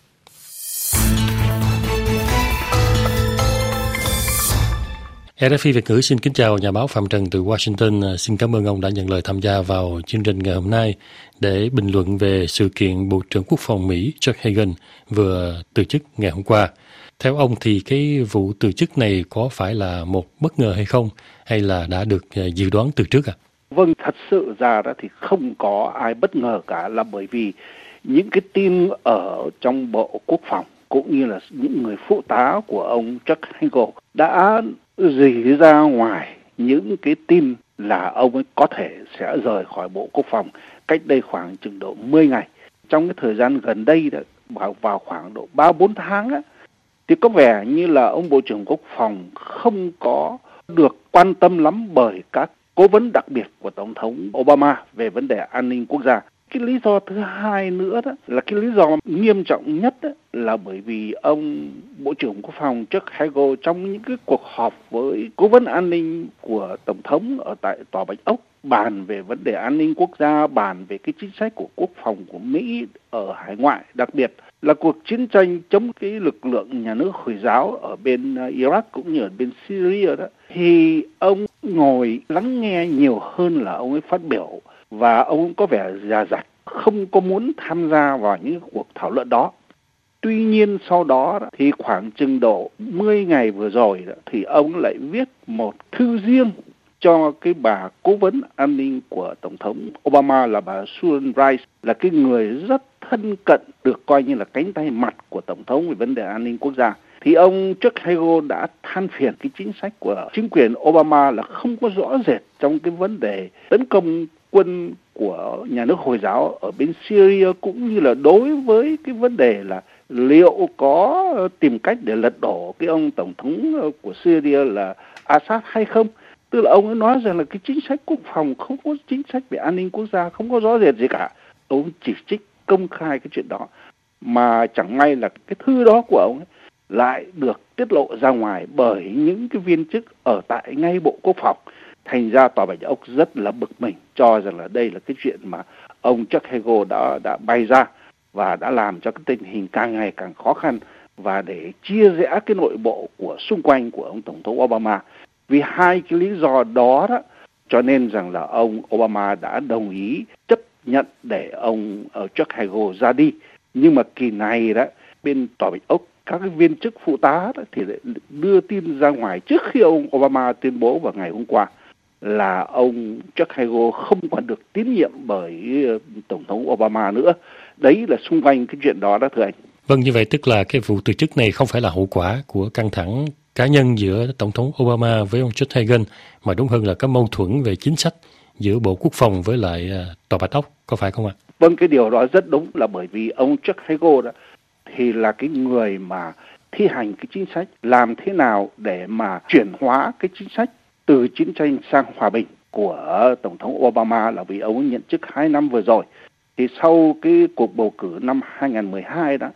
rờ ép i Việt ngữ xin kính chào nhà báo Phạm Trần từ Washington. Xin cảm ơn ông đã nhận lời tham gia vào chương trình ngày hôm nay để bình luận về sự kiện Bộ trưởng Quốc phòng Mỹ Chuck Hagan vừa từ chức ngày hôm qua. Theo ông thì cái vụ từ chức này có phải là một bất ngờ hay không, hay là đã được dự đoán từ trước ạ? À? Vâng, thật sự ra đó thì không có ai bất ngờ cả, là bởi vì những cái tin ở trong Bộ Quốc phòng cũng như là những người phụ tá của ông Chuck Hagel đã rỉ ra ngoài những cái tin là ông ấy có thể sẽ rời khỏi Bộ Quốc phòng cách đây khoảng chừng độ mười ngày. Trong cái thời gian gần đây đó, vào, vào khoảng độ ba bốn tháng á, thì có vẻ như là ông Bộ trưởng Quốc phòng không có được quan tâm lắm bởi các cố vấn đặc biệt của Tổng thống Obama về vấn đề an ninh quốc gia. Cái lý do thứ hai nữa đó là cái lý do nghiêm trọng nhất đó, là bởi vì ông Bộ trưởng Quốc phòng Chuck Hagel trong những cái cuộc họp với cố vấn an ninh của Tổng thống ở tại Tòa Bạch Ốc bàn về vấn đề an ninh quốc gia, bàn về cái chính sách của quốc phòng của Mỹ ở hải ngoại, đặc biệt là cuộc chiến tranh chống cái lực lượng nhà nước Hồi giáo ở bên Iraq cũng như ở bên Syria đó, thì ông ngồi lắng nghe nhiều hơn là ông ấy phát biểu, và ông có vẻ dè dặt, không có muốn tham gia vào những cuộc thảo luận đó. Tuy nhiên sau đó thì khoảng chừng độ mười ngày vừa rồi đó, thì ông lại viết một thư riêng cho cái bà cố vấn an ninh của Tổng thống Obama là bà Susan Rice, là cái người rất thân cận, được coi như là cánh tay mặt của Tổng thống về vấn đề an ninh quốc gia. Thì ông Chuck Hagel đã than phiền cái chính sách của chính quyền Obama là không có rõ rệt trong cái vấn đề tấn công quân của nhà nước Hồi giáo ở bên Syria, cũng như là đối với cái vấn đề là liệu có tìm cách để lật đổ cái ông Tổng thống của Syria là Assad hay không. Tức là ông ấy nói rằng là cái chính sách quốc phòng không có chính sách về an ninh quốc gia, không có rõ rệt gì cả. Ông chỉ trích công khai cái chuyện đó, mà chẳng may là cái thư đó của ông ấy lại được tiết lộ ra ngoài bởi những cái viên chức ở tại ngay Bộ Quốc phòng. Thành ra Tòa Bạch Ốc rất là bực mình, cho rằng là đây là cái chuyện mà ông Chuck Hagel đã đã bày ra và đã làm cho cái tình hình càng ngày càng khó khăn, và để chia rẽ cái nội bộ của xung quanh của ông Tổng thống Obama. Vì hai cái lý do đó đó, cho nên rằng là ông Obama đã đồng ý chấp nhận để ông uh, Chuck Hagel ra đi. Nhưng mà kỳ này đó, bên Tòa Bạch Ốc, các cái viên chức phụ tá đó thì đưa tin ra ngoài trước khi ông Obama tuyên bố vào ngày hôm qua là ông Chuck Hagel không còn được tín nhiệm bởi uh, Tổng thống Obama nữa. Đấy là xung quanh cái chuyện đó đó thưa anh. Vâng, như vậy tức là cái vụ từ chức này không phải là hậu quả của căng thẳng cá nhân giữa Tổng thống Obama với ông Chuck Hagan, mà đúng hơn là có mâu thuẫn về chính sách giữa Bộ Quốc phòng với lại uh, Tòa Bạch Ốc, có phải không ạ? Vâng, cái điều đó rất đúng, là bởi vì ông Chuck Hagel đó thì là cái người mà thi hành cái chính sách làm thế nào để mà chuyển hóa cái chính sách từ chiến tranh sang hòa bình của Tổng thống Obama, là vì ông nhận chức hai năm vừa rồi. Thì sau cái cuộc bầu cử năm hai không một hai đó,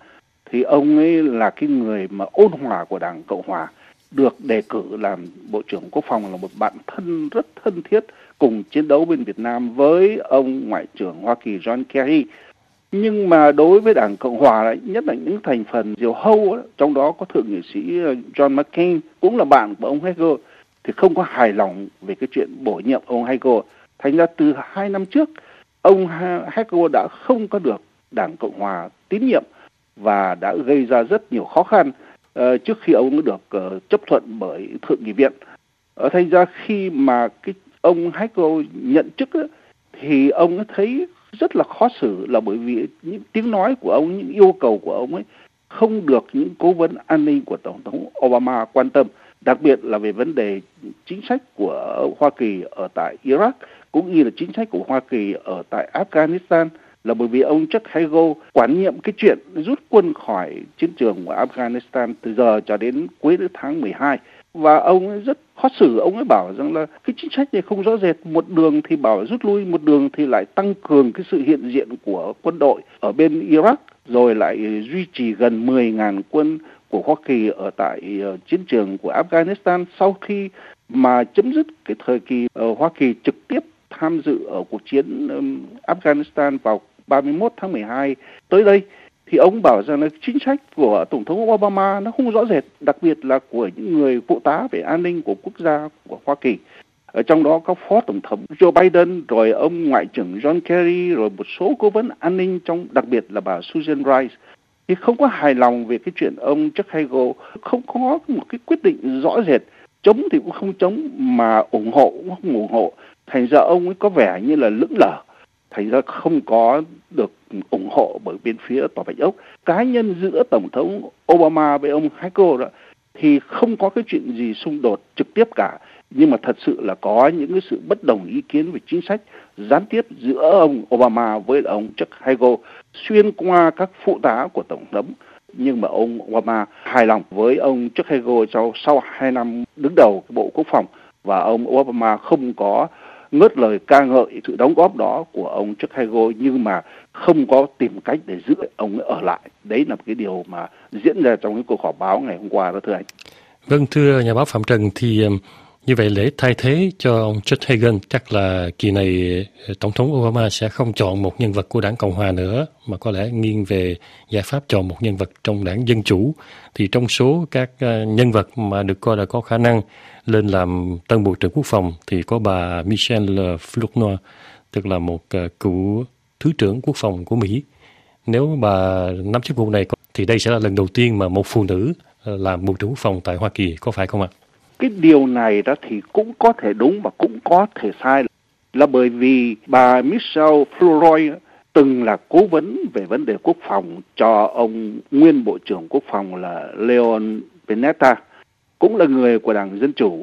thì ông ấy là cái người mà ôn hòa của Đảng Cộng Hòa, được đề cử làm Bộ trưởng Quốc phòng, là một bạn thân rất thân thiết cùng chiến đấu bên Việt Nam với ông Ngoại trưởng Hoa Kỳ John Kerry. Nhưng mà đối với Đảng Cộng Hòa, nhất là những thành phần diều hâu, trong đó có thượng nghị sĩ John McCain, cũng là bạn của ông Hagel, thì không có hài lòng về cái chuyện bổ nhiệm ông Hagel. Thành ra từ hai năm trước, ông Hagel đã không có được Đảng Cộng Hòa tín nhiệm và đã gây ra rất nhiều khó khăn uh, trước khi ông được uh, chấp thuận bởi Thượng nghị viện. Uh, thành ra khi mà cái ông Hagel nhận chức ấy, thì ông ấy thấy rất là khó xử, là bởi vì những tiếng nói của ông, những yêu cầu của ông ấy không được những cố vấn an ninh của Tổng thống Obama quan tâm, đặc biệt là về vấn đề chính sách của Hoa Kỳ ở tại Iraq cũng như là chính sách của Hoa Kỳ ở tại Afghanistan, là bởi vì ông Chuck Hagel quản nhiệm cái chuyện rút quân khỏi chiến trường của Afghanistan từ giờ cho đến cuối tháng mười hai. Và ông ấy rất khó xử, ông ấy bảo rằng là cái chính sách này không rõ rệt, một đường thì bảo rút lui, một đường thì lại tăng cường cái sự hiện diện của quân đội ở bên Iraq, rồi lại duy trì gần mười nghìn quân của Hoa Kỳ ở tại uh, chiến trường của Afghanistan sau khi mà chấm dứt cái thời kỳ uh, Hoa Kỳ trực tiếp tham dự ở cuộc chiến um, Afghanistan vào ba mươi mốt tháng mười hai tới đây. Thì ông bảo rằng là chính sách của Tổng thống Obama nó không rõ rệt, đặc biệt là của những người phụ tá về an ninh của quốc gia của Hoa Kỳ. Ở trong đó có Phó Tổng thống Joe Biden, rồi ông Ngoại trưởng John Kerry, rồi một số cố vấn an ninh, trong đặc biệt là bà Susan Rice. Thì không có hài lòng về cái chuyện ông Chuck Hagel không có một cái quyết định rõ rệt, chống thì cũng không chống, mà ủng hộ cũng không ủng hộ. Thành ra ông ấy có vẻ như là lững lờ, thành ra không có được ủng hộ bởi bên phía Tòa Bạch Ốc. Cá nhân giữa Tổng thống Obama với ông Hagel đó thì không có cái chuyện gì xung đột trực tiếp cả, nhưng mà thật sự là có những cái sự bất đồng ý kiến về chính sách gián tiếp giữa ông Obama với ông Chuck Hagel xuyên qua các phụ tá của Tổng thống. Nhưng mà ông Obama hài lòng với ông Chuck Hagel sau, sau hai năm đứng đầu cái Bộ Quốc phòng, và ông Obama không có ngớt lời ca ngợi sự đóng góp đó của ông Chuck Hagel, nhưng mà không có tìm cách để giữ ông ấy ở lại. Đấy là một cái điều mà diễn ra trong cái cuộc họp báo ngày hôm qua đó, thưa anh. Vâng, thưa nhà báo Phạm Trần, thì như vậy lễ thay thế cho ông Chuck Hagel chắc là kỳ này Tổng thống Obama sẽ không chọn một nhân vật của Đảng Cộng Hòa nữa, mà có lẽ nghiêng về giải pháp chọn một nhân vật trong Đảng Dân Chủ. Thì trong số các nhân vật mà được coi là có khả năng lên làm tân Bộ trưởng Quốc phòng thì có bà Michelle Flournoy, tức là một cựu Thứ trưởng Quốc phòng của Mỹ. Nếu bà nắm chức vụ này thì đây sẽ là lần đầu tiên mà một phụ nữ làm Bộ trưởng Quốc phòng tại Hoa Kỳ, có phải không ạ? Cái điều này đó thì cũng có thể đúng và cũng có thể sai, là bởi vì bà Michelle Flournoy từng là cố vấn về vấn đề quốc phòng cho ông nguyên Bộ trưởng Quốc phòng là Leon Panetta, cũng là người của Đảng Dân Chủ.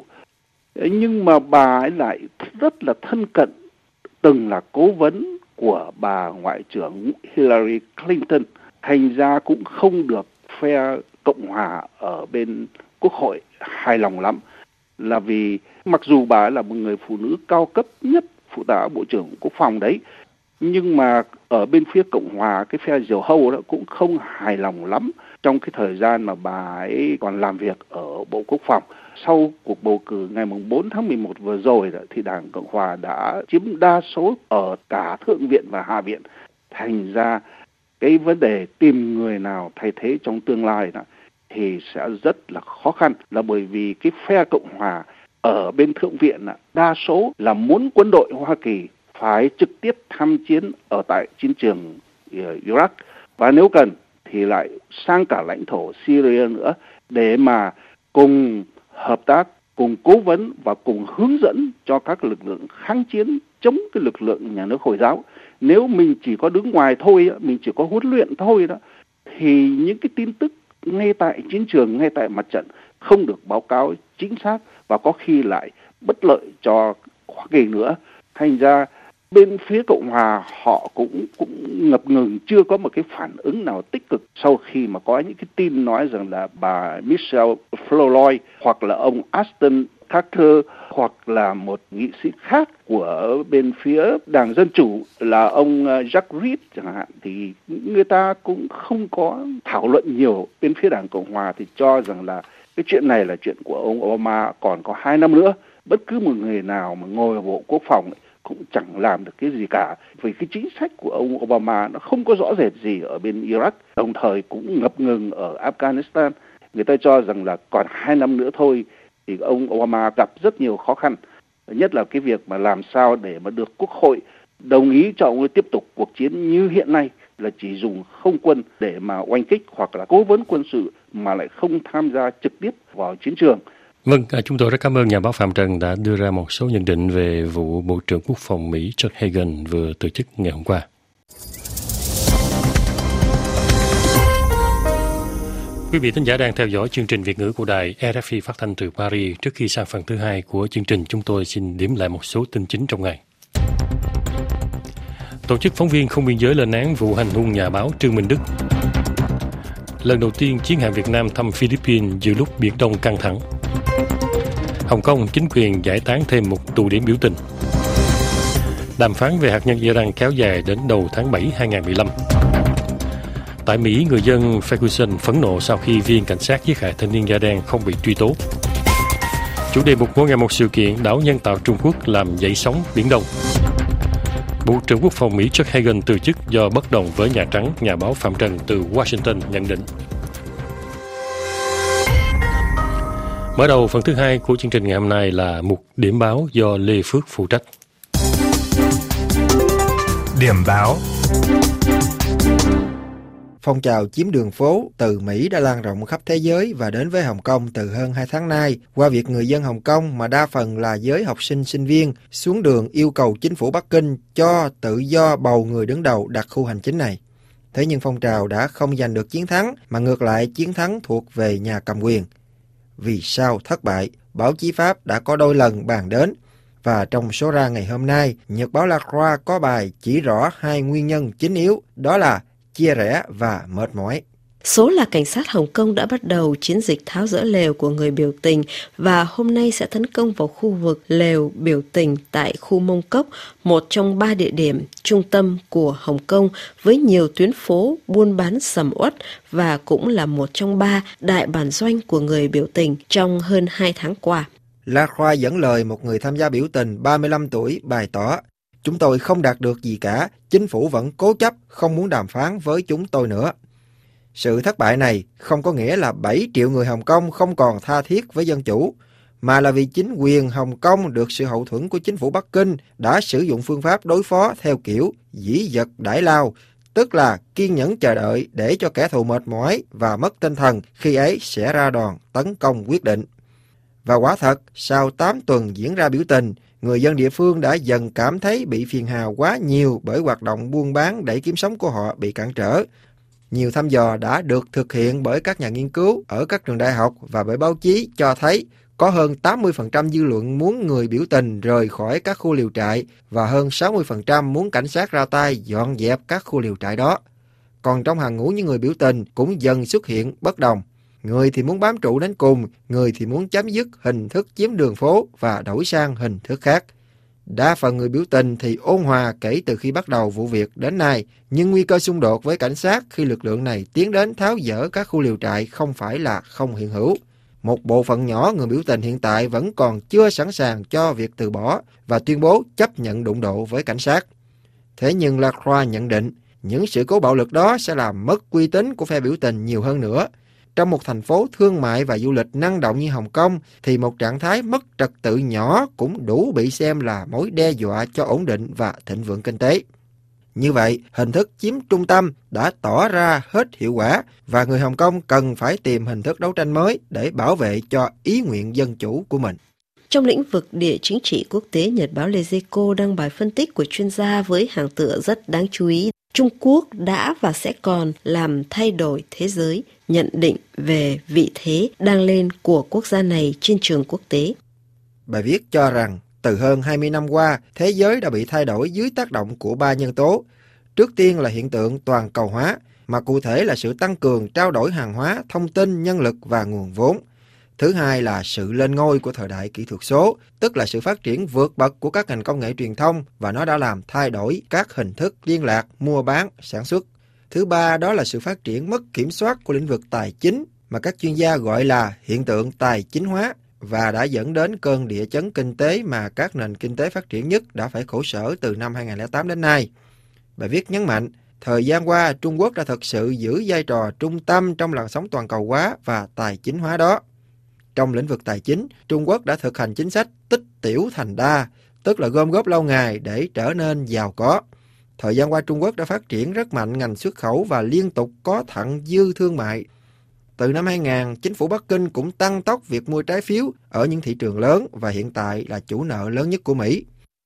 Nhưng mà bà ấy lại rất là thân cận, từng là cố vấn của bà Ngoại trưởng Hillary Clinton, thành ra cũng không được phe Cộng Hòa ở bên Quốc hội hài lòng lắm, là vì mặc dù bà ấy là một người phụ nữ cao cấp nhất phụ tá Bộ trưởng Quốc phòng đấy, nhưng mà ở bên phía Cộng Hòa, cái phe diều hâu đó cũng không hài lòng lắm trong cái thời gian mà bà ấy còn làm việc ở Bộ Quốc phòng. Sau cuộc bầu cử ngày bốn tháng mười một vừa rồi đó, thì Đảng Cộng Hòa đã chiếm đa số ở cả Thượng viện và Hạ viện. Thành ra cái vấn đề tìm người nào thay thế trong tương lai đó thì sẽ rất là khó khăn, là bởi vì cái phe Cộng Hòa ở bên Thượng viện đó, đa số là muốn quân đội Hoa Kỳ phải trực tiếp tham chiến ở tại chiến trường Iraq, và nếu cần thì lại sang cả lãnh thổ Syria nữa, để mà cùng hợp tác, cùng cố vấn và cùng hướng dẫn cho các lực lượng kháng chiến chống cái lực lượng nhà nước Hồi giáo. Nếu mình chỉ có đứng ngoài thôi, mình chỉ có huấn luyện thôi đó, thì những cái tin tức ngay tại chiến trường, ngay tại mặt trận không được báo cáo chính xác, và có khi lại bất lợi cho Hoa Kỳ nữa. Thành ra bên phía Cộng Hòa họ cũng cũng ngập ngừng, chưa có một cái phản ứng nào tích cực sau khi mà có những cái tin nói rằng là bà Michelle Flournoy hoặc là ông Ashton Carter hoặc là một nghị sĩ khác của bên phía Đảng Dân Chủ là ông Jack Reed chẳng hạn, thì người ta cũng không có thảo luận nhiều. Bên phía Đảng Cộng Hòa thì cho rằng là cái chuyện này là chuyện của ông Obama, còn có hai năm nữa. Bất cứ một người nào mà ngồi vào Bộ Quốc phòng ấy, cũng chẳng làm được cái gì cả, vì cái chính sách của ông Obama nó không có rõ rệt gì ở bên Iraq, đồng thời cũng ngập ngừng ở Afghanistan. Người ta cho rằng là còn hai năm nữa thôi thì ông Obama gặp rất nhiều khó khăn, nhất là cái việc mà làm sao để mà được Quốc hội đồng ý cho ông ấy tiếp tục cuộc chiến như hiện nay, là chỉ dùng không quân để mà oanh kích hoặc là cố vấn quân sự mà lại không tham gia trực tiếp vào chiến trường. Vâng, chúng tôi rất cảm ơn nhà báo Phạm Trần đã đưa ra một số nhận định về vụ Bộ trưởng Quốc phòng Mỹ Chuck Hagan vừa từ chức ngày hôm qua. Quý vị thính giả đang theo dõi chương trình Việt ngữ của đài rờ ép i phát thanh từ Paris. Trước khi sang phần thứ hai của chương trình, chúng tôi xin điểm lại một số tin chính trong ngày. Tổ chức phóng viên không biên giới lên án vụ hành hung nhà báo Trương Minh Đức. Lần đầu tiên chiến hạm Việt Nam thăm Philippines giữa lúc Biển Đông căng thẳng. Hồng Kông chính quyền giải tán thêm một tụ điểm biểu tình. Đàm phán về hạt nhân Iran kéo dài đến đầu tháng bảy hai nghìn không trăm mười lăm. Tại Mỹ, người dân Ferguson phẫn nộ sau khi viên cảnh sát giết hại thanh niên da đen không bị truy tố. Chủ đề mục mỗi ngày một sự kiện, đảo nhân tạo Trung Quốc làm dậy sóng Biển Đông. Bộ trưởng Quốc phòng Mỹ Chuck Hagan từ chức do bất đồng với Nhà Trắng, nhà báo Phạm Trần từ Washington nhận định. Mở đầu phần thứ hai của chương trình ngày hôm nay là mục điểm báo do Lê Phước phụ trách. Điểm báo. Phong trào chiếm đường phố từ Mỹ đã lan rộng khắp thế giới và đến với Hồng Kông từ hơn hai tháng nay qua việc người dân Hồng Kông, mà đa phần là giới học sinh sinh viên, xuống đường yêu cầu chính phủ Bắc Kinh cho tự do bầu người đứng đầu đặc khu hành chính này. Thế nhưng phong trào đã không giành được chiến thắng, mà ngược lại chiến thắng thuộc về nhà cầm quyền. Vì sao thất bại? Báo chí Pháp đã có đôi lần bàn đến. Và trong số ra ngày hôm nay, Nhật báo La Croix có bài chỉ rõ hai nguyên nhân chính yếu, đó là chia rẽ và mệt mỏi. Số là cảnh sát Hồng Kông đã bắt đầu chiến dịch tháo dỡ lều của người biểu tình và hôm nay sẽ tấn công vào khu vực lều biểu tình tại khu Mông Cốc, một trong ba địa điểm trung tâm của Hồng Kông với nhiều tuyến phố buôn bán sầm uất và cũng là một trong ba đại bản doanh của người biểu tình trong hơn hai tháng qua. La Croix dẫn lời một người tham gia biểu tình ba mươi lăm tuổi bày tỏ: "Chúng tôi không đạt được gì cả, chính phủ vẫn cố chấp không muốn đàm phán với chúng tôi nữa." Sự thất bại này không có nghĩa là bảy triệu người Hồng Kông không còn tha thiết với dân chủ, mà là vì chính quyền Hồng Kông được sự hậu thuẫn của chính phủ Bắc Kinh đã sử dụng phương pháp đối phó theo kiểu dĩ dật đãi lao, tức là kiên nhẫn chờ đợi để cho kẻ thù mệt mỏi và mất tinh thần, khi ấy sẽ ra đòn tấn công quyết định. Và quả thật, sau tám tuần diễn ra biểu tình, người dân địa phương đã dần cảm thấy bị phiền hà quá nhiều bởi hoạt động buôn bán để kiếm sống của họ bị cản trở. Nhiều thăm dò đã được thực hiện bởi các nhà nghiên cứu ở các trường đại học và bởi báo chí cho thấy có hơn tám mươi phần trăm dư luận muốn người biểu tình rời khỏi các khu liều trại và hơn sáu mươi phần trăm muốn cảnh sát ra tay dọn dẹp các khu liều trại đó. Còn trong hàng ngũ những người biểu tình cũng dần xuất hiện bất đồng. Người thì muốn bám trụ đến cùng, người thì muốn chấm dứt hình thức chiếm đường phố và đổi sang hình thức khác. Đa phần người biểu tình thì ôn hòa kể từ khi bắt đầu vụ việc đến nay, nhưng nguy cơ xung đột với cảnh sát khi lực lượng này tiến đến tháo dỡ các khu liều trại không phải là không hiện hữu. Một bộ phận nhỏ người biểu tình hiện tại vẫn còn chưa sẵn sàng cho việc từ bỏ và tuyên bố chấp nhận đụng độ với cảnh sát. Thế nhưng La Croix nhận định, những sự cố bạo lực đó sẽ làm mất uy tín của phe biểu tình nhiều hơn nữa. Trong một thành phố thương mại và du lịch năng động như Hồng Kông, thì một trạng thái mất trật tự nhỏ cũng đủ bị xem là mối đe dọa cho ổn định và thịnh vượng kinh tế. Như vậy, hình thức chiếm trung tâm đã tỏ ra hết hiệu quả và người Hồng Kông cần phải tìm hình thức đấu tranh mới để bảo vệ cho ý nguyện dân chủ của mình. Trong lĩnh vực địa chính trị quốc tế, Nhật báo Lezeco đăng bài phân tích của chuyên gia với hàng tựa rất đáng chú ý. Trung Quốc đã và sẽ còn làm thay đổi thế giới, nhận định về vị thế đang lên của quốc gia này trên trường quốc tế. Bài viết cho rằng, từ hơn hai mươi năm qua, thế giới đã bị thay đổi dưới tác động của ba nhân tố. Trước tiên là hiện tượng toàn cầu hóa, mà cụ thể là sự tăng cường trao đổi hàng hóa, thông tin, nhân lực và nguồn vốn. Thứ hai là sự lên ngôi của thời đại kỹ thuật số, tức là sự phát triển vượt bậc của các ngành công nghệ truyền thông và nó đã làm thay đổi các hình thức liên lạc, mua bán, sản xuất. Thứ ba đó là sự phát triển mất kiểm soát của lĩnh vực tài chính mà các chuyên gia gọi là hiện tượng tài chính hóa và đã dẫn đến cơn địa chấn kinh tế mà các nền kinh tế phát triển nhất đã phải khổ sở từ năm hai không không tám đến nay. Bài viết nhấn mạnh, thời gian qua Trung Quốc đã thực sự giữ vai trò trung tâm trong làn sóng toàn cầu hóa và tài chính hóa đó. Trong lĩnh vực tài chính, Trung Quốc đã thực hành chính sách tích tiểu thành đa, tức là gom góp lâu ngày để trở nên giàu có. Thời gian qua Trung Quốc đã phát triển rất mạnh ngành xuất khẩu và liên tục có thặng dư thương mại. Từ năm hai không, chính phủ Bắc Kinh cũng tăng tốc việc mua trái phiếu ở những thị trường lớn và hiện tại là chủ nợ lớn nhất của Mỹ.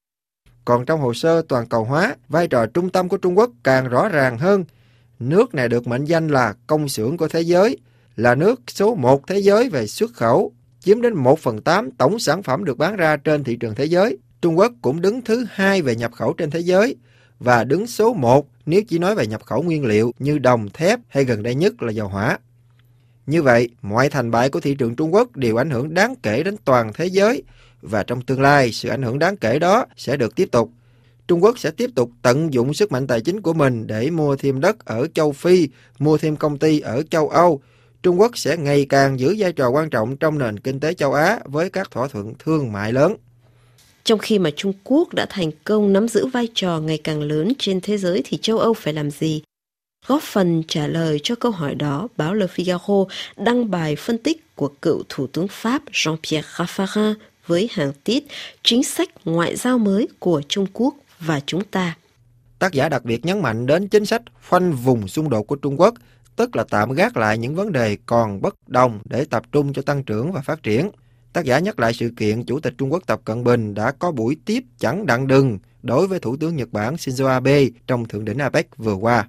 Còn trong hồ sơ toàn cầu hóa, vai trò trung tâm của Trung Quốc càng rõ ràng hơn. Nước này được mệnh danh là công xưởng của thế giới, là nước số một thế giới về xuất khẩu, chiếm đến một phần tám tổng sản phẩm được bán ra trên thị trường thế giới. Trung Quốc cũng đứng thứ hai về nhập khẩu trên thế giới và đứng số một nếu chỉ nói về nhập khẩu nguyên liệu như đồng, thép hay gần đây nhất là dầu hỏa. Như vậy, mọi thành bại của thị trường Trung Quốc đều ảnh hưởng đáng kể đến toàn thế giới và trong tương lai, sự ảnh hưởng đáng kể đó sẽ được tiếp tục. Trung Quốc sẽ tiếp tục tận dụng sức mạnh tài chính của mình để mua thêm đất ở châu Phi, mua thêm công ty ở châu Âu. Trung Quốc sẽ ngày càng giữ vai trò quan trọng trong nền kinh tế châu Á với các thỏa thuận thương mại lớn. Trong khi mà Trung Quốc đã thành công nắm giữ vai trò ngày càng lớn trên thế giới thì châu Âu phải làm gì? Góp phần trả lời cho câu hỏi đó, báo Le Figaro đăng bài phân tích của cựu Thủ tướng Pháp Jean-Pierre Raffarin với hàng tít chính sách ngoại giao mới của Trung Quốc và chúng ta. Tác giả đặc biệt nhấn mạnh đến chính sách khoanh vùng xung đột của Trung Quốc, tức là tạm gác lại những vấn đề còn bất đồng để tập trung cho tăng trưởng và phát triển. Tác giả nhắc lại sự kiện Chủ tịch Trung Quốc Tập Cận Bình đã có buổi tiếp chẳng đặng đừng đối với Thủ tướng Nhật Bản Shinzo Abe trong thượng đỉnh a pếch vừa qua.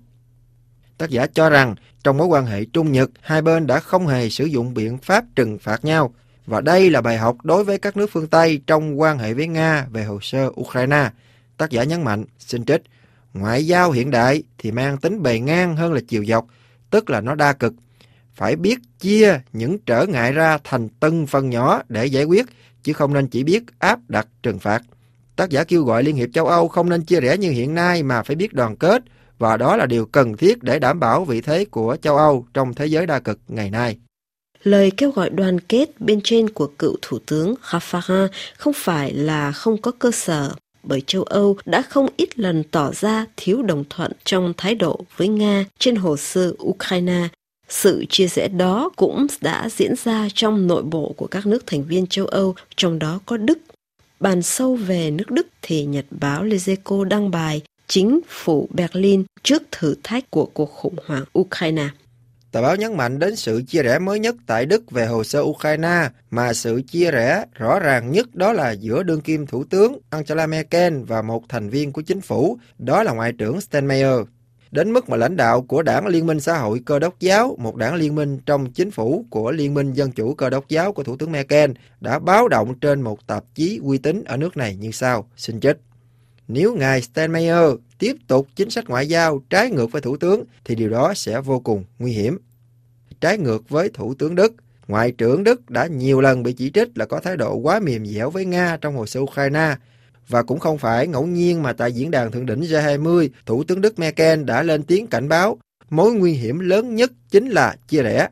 Tác giả cho rằng trong mối quan hệ Trung-Nhật, hai bên đã không hề sử dụng biện pháp trừng phạt nhau. Và đây là bài học đối với các nước phương Tây trong quan hệ với Nga về hồ sơ Ukraine. Tác giả nhấn mạnh, xin trích, ngoại giao hiện đại thì mang tính bề ngang hơn là chiều dọc, tức là nó đa cực. Phải biết chia những trở ngại ra thành từng phần nhỏ để giải quyết, chứ không nên chỉ biết áp đặt trừng phạt. Tác giả kêu gọi Liên hiệp châu Âu không nên chia rẽ như hiện nay mà phải biết đoàn kết, và đó là điều cần thiết để đảm bảo vị thế của châu Âu trong thế giới đa cực ngày nay. Lời kêu gọi đoàn kết bên trên của cựu Thủ tướng Raffarin không phải là không có cơ sở, bởi châu Âu đã không ít lần tỏ ra thiếu đồng thuận trong thái độ với Nga trên hồ sơ Ukraine. Sự chia rẽ đó cũng đã diễn ra trong nội bộ của các nước thành viên châu Âu, trong đó có Đức. Bàn sâu về nước Đức thì nhật báo Les Echos đăng bài Chính phủ Berlin trước thử thách của cuộc khủng hoảng Ukraine. Tờ báo nhấn mạnh đến sự chia rẽ mới nhất tại Đức về hồ sơ Ukraine, mà sự chia rẽ rõ ràng nhất đó là giữa đương kim thủ tướng Angela Merkel và một thành viên của chính phủ, đó là Ngoại trưởng Steinmeier. Đến mức mà lãnh đạo của Đảng Liên minh Xã hội Cơ đốc giáo, một đảng liên minh trong chính phủ của Liên minh Dân chủ Cơ đốc giáo của Thủ tướng Merkel, đã báo động trên một tạp chí uy tín ở nước này như sau, xin trích. Nếu ngài Steinmeier tiếp tục chính sách ngoại giao trái ngược với Thủ tướng thì điều đó sẽ vô cùng nguy hiểm. Trái ngược với Thủ tướng Đức, Ngoại trưởng Đức đã nhiều lần bị chỉ trích là có thái độ quá mềm dẻo với Nga trong hồ sơ Ukraine. Và cũng không phải ngẫu nhiên mà tại diễn đàn thượng đỉnh G hai mươi, Thủ tướng Đức Merkel đã lên tiếng cảnh báo mối nguy hiểm lớn nhất chính là chia rẽ.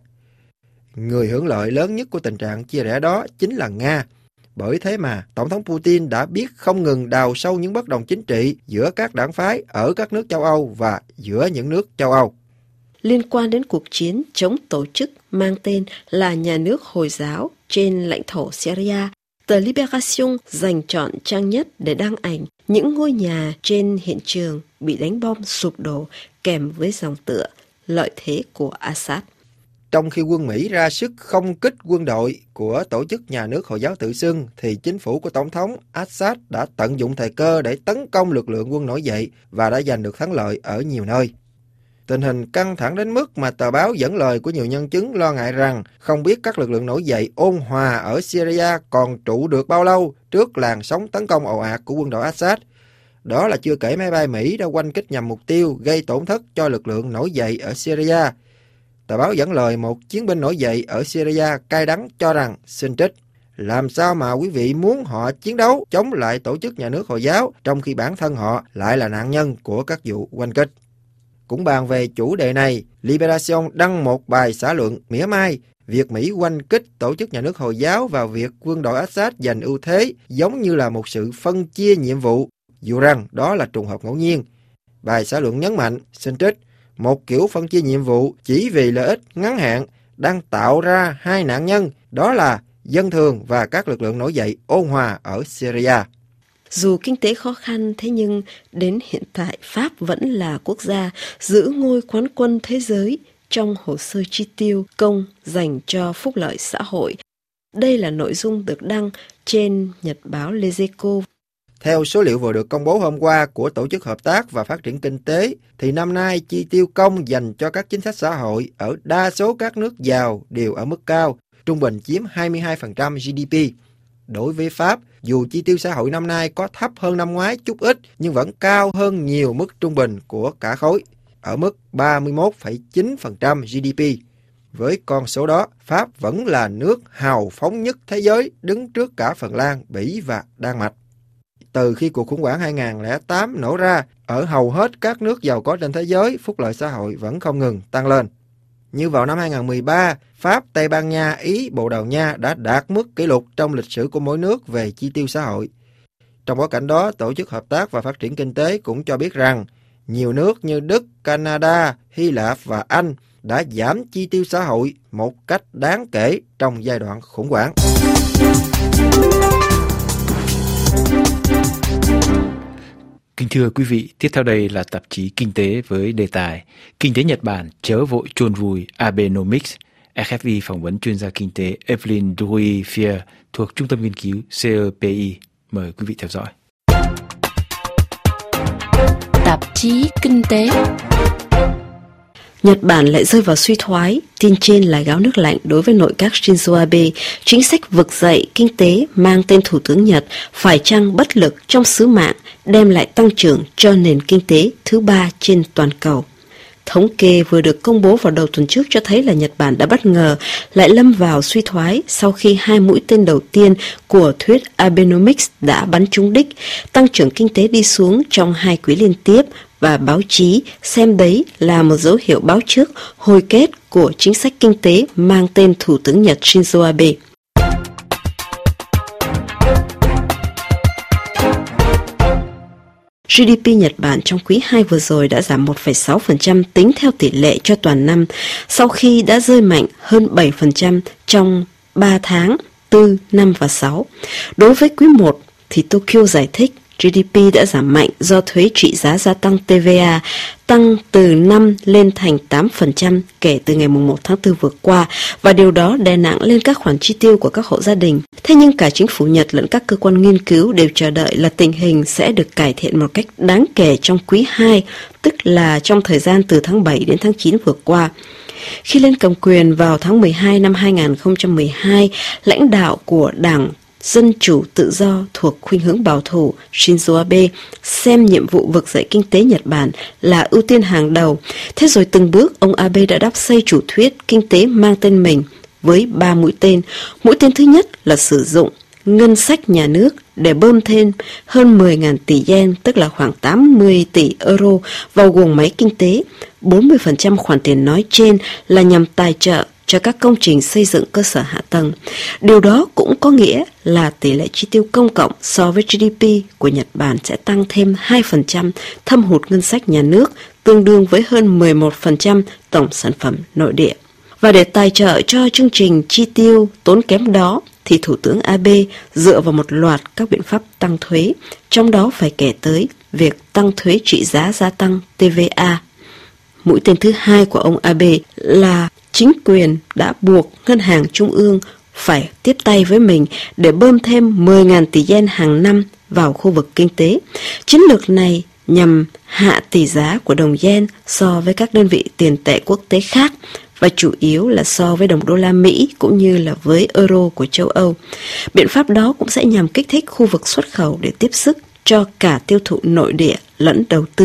Người hưởng lợi lớn nhất của tình trạng chia rẽ đó chính là Nga. Bởi thế mà Tổng thống Putin đã biết không ngừng đào sâu những bất đồng chính trị giữa các đảng phái ở các nước châu Âu và giữa những nước châu Âu. Liên quan đến cuộc chiến chống tổ chức mang tên là Nhà nước Hồi giáo trên lãnh thổ Syria, tờ Libération dành chọn trang nhất để đăng ảnh những ngôi nhà trên hiện trường bị đánh bom sụp đổ kèm với dòng tựa lợi thế của Assad. Trong khi quân Mỹ ra sức không kích quân đội của tổ chức Nhà nước Hồi giáo tự xưng, thì chính phủ của Tổng thống Assad đã tận dụng thời cơ để tấn công lực lượng quân nổi dậy và đã giành được thắng lợi ở nhiều nơi. Tình hình căng thẳng đến mức mà tờ báo dẫn lời của nhiều nhân chứng lo ngại rằng không biết các lực lượng nổi dậy ôn hòa ở Syria còn trụ được bao lâu trước làn sóng tấn công ồ ạt của quân đội Assad. Đó là chưa kể máy bay Mỹ đã oanh kích nhằm mục tiêu gây tổn thất cho lực lượng nổi dậy ở Syria. Tờ báo dẫn lời một chiến binh nổi dậy ở Syria cay đắng cho rằng, xin trích, làm sao mà quý vị muốn họ chiến đấu chống lại tổ chức nhà nước Hồi giáo trong khi bản thân họ lại là nạn nhân của các vụ oanh kích. Cũng bàn về chủ đề này, Libération đăng một bài xã luận mỉa mai việc Mỹ oanh kích tổ chức nhà nước Hồi giáo vào việc quân đội Assad giành ưu thế giống như là một sự phân chia nhiệm vụ, dù rằng đó là trùng hợp ngẫu nhiên. Bài xã luận nhấn mạnh, xin trích, một kiểu phân chia nhiệm vụ chỉ vì lợi ích ngắn hạn đang tạo ra hai nạn nhân, đó là dân thường và các lực lượng nổi dậy ôn hòa ở Syria. Dù kinh tế khó khăn, thế nhưng đến hiện tại Pháp vẫn là quốc gia giữ ngôi quán quân thế giới trong hồ sơ chi tiêu công dành cho phúc lợi xã hội. Đây là nội dung được đăng trên nhật báo Les Echos. Theo số liệu vừa được công bố hôm qua của Tổ chức Hợp tác và Phát triển Kinh tế, thì năm nay chi tiêu công dành cho các chính sách xã hội ở đa số các nước giàu đều ở mức cao, trung bình chiếm hai mươi hai phần trăm giê đê pê. Đối với Pháp, dù chi tiêu xã hội năm nay có thấp hơn năm ngoái chút ít, nhưng vẫn cao hơn nhiều mức trung bình của cả khối, ở mức ba mươi mốt phẩy chín phần trăm giê đê pê. Với con số đó, Pháp vẫn là nước hào phóng nhất thế giới, đứng trước cả Phần Lan, Bỉ và Đan Mạch. Từ khi cuộc khủng hoảng hai nghìn không trăm lẻ tám nổ ra, ở hầu hết các nước giàu có trên thế giới, phúc lợi xã hội vẫn không ngừng tăng lên. Như vào năm hai nghìn không trăm mười ba, Pháp, Tây Ban Nha, Ý, Bồ Đào Nha đã đạt mức kỷ lục trong lịch sử của mỗi nước về chi tiêu xã hội. Trong bối cảnh đó, Tổ chức Hợp tác và Phát triển Kinh tế cũng cho biết rằng nhiều nước như Đức, Canada, Hy Lạp và Anh đã giảm chi tiêu xã hội một cách đáng kể trong giai đoạn khủng hoảng. Kính thưa quý vị, tiếp theo đây là tạp chí Kinh tế với đề tài Kinh tế Nhật Bản chớ vội chôn vùi Abenomics. ép ép vê phỏng vấn chuyên gia kinh tế Evelyn Dury-Fier thuộc Trung tâm Nghiên cứu xê e pê i. Mời quý vị theo dõi. Tạp chí Kinh tế. Nhật Bản lại rơi vào suy thoái, tin trên là gáo nước lạnh đối với nội các Shinzo Abe. Chính sách vực dậy kinh tế mang tên Thủ tướng Nhật phải chăng bất lực trong sứ mạng đem lại tăng trưởng cho nền kinh tế thứ ba trên toàn cầu. Thống kê vừa được công bố vào đầu tuần trước cho thấy là Nhật Bản đã bất ngờ lại lâm vào suy thoái sau khi hai mũi tên đầu tiên của thuyết Abenomics đã bắn trúng đích, tăng trưởng kinh tế đi xuống trong hai quý liên tiếp, và báo chí xem đấy là một dấu hiệu báo trước hồi kết của chính sách kinh tế mang tên Thủ tướng Nhật Shinzo Abe. giê đê pê Nhật Bản trong quý hai vừa rồi đã giảm một phẩy sáu phần trăm tính theo tỷ lệ cho toàn năm, sau khi đã rơi mạnh hơn bảy phần trăm trong ba tháng tư, năm và sáu. Đối với quý một thì Tokyo giải thích giê đê pê đã giảm mạnh do thuế trị giá gia tăng tê vê a tăng từ năm lên thành tám phần trăm kể từ ngày một tháng tư vừa qua, và điều đó đè nặng lên các khoản chi tiêu của các hộ gia đình. Thế nhưng cả chính phủ Nhật lẫn các cơ quan nghiên cứu đều chờ đợi là tình hình sẽ được cải thiện một cách đáng kể trong quý hai, tức là trong thời gian từ tháng bảy đến tháng chín vừa qua. Khi lên cầm quyền vào tháng mười hai năm hai nghìn không trăm mười hai, lãnh đạo của Đảng Dân chủ tự do thuộc khuynh hướng bảo thủ Shinzo Abe xem nhiệm vụ vực dậy kinh tế Nhật Bản là ưu tiên hàng đầu. Thế rồi từng bước ông Abe đã đắp xây chủ thuyết kinh tế mang tên mình với ba mũi tên. Mũi tên thứ nhất là sử dụng ngân sách nhà nước để bơm thêm hơn mười nghìn tỷ yen, tức là khoảng tám mươi tỷ euro vào guồng máy kinh tế. bốn mươi phần trăm khoản tiền nói trên là nhằm tài trợ cho các công trình xây dựng cơ sở hạ tầng. Điều đó cũng có nghĩa là tỷ lệ chi tiêu công cộng so với giê đê pê của Nhật Bản sẽ tăng thêm hai phần trăm, thâm hụt ngân sách nhà nước tương đương với hơn mười một phần trăm tổng sản phẩm nội địa. Và để tài trợ cho chương trình chi tiêu tốn kém đó, thì Thủ tướng Abe dựa vào một loạt các biện pháp tăng thuế, trong đó phải kể tới việc tăng thuế trị giá gia tăng tê vê a. Mũi tên thứ hai của ông Abe là chính quyền đã buộc Ngân hàng Trung ương phải tiếp tay với mình để bơm thêm mười nghìn tỷ yen hàng năm vào khu vực kinh tế. Chiến lược này nhằm hạ tỷ giá của đồng yen so với các đơn vị tiền tệ quốc tế khác, và chủ yếu là so với đồng đô la Mỹ cũng như là với euro của châu Âu. Biện pháp đó cũng sẽ nhằm kích thích khu vực xuất khẩu để tiếp sức cho cả tiêu thụ nội địa lẫn đầu tư.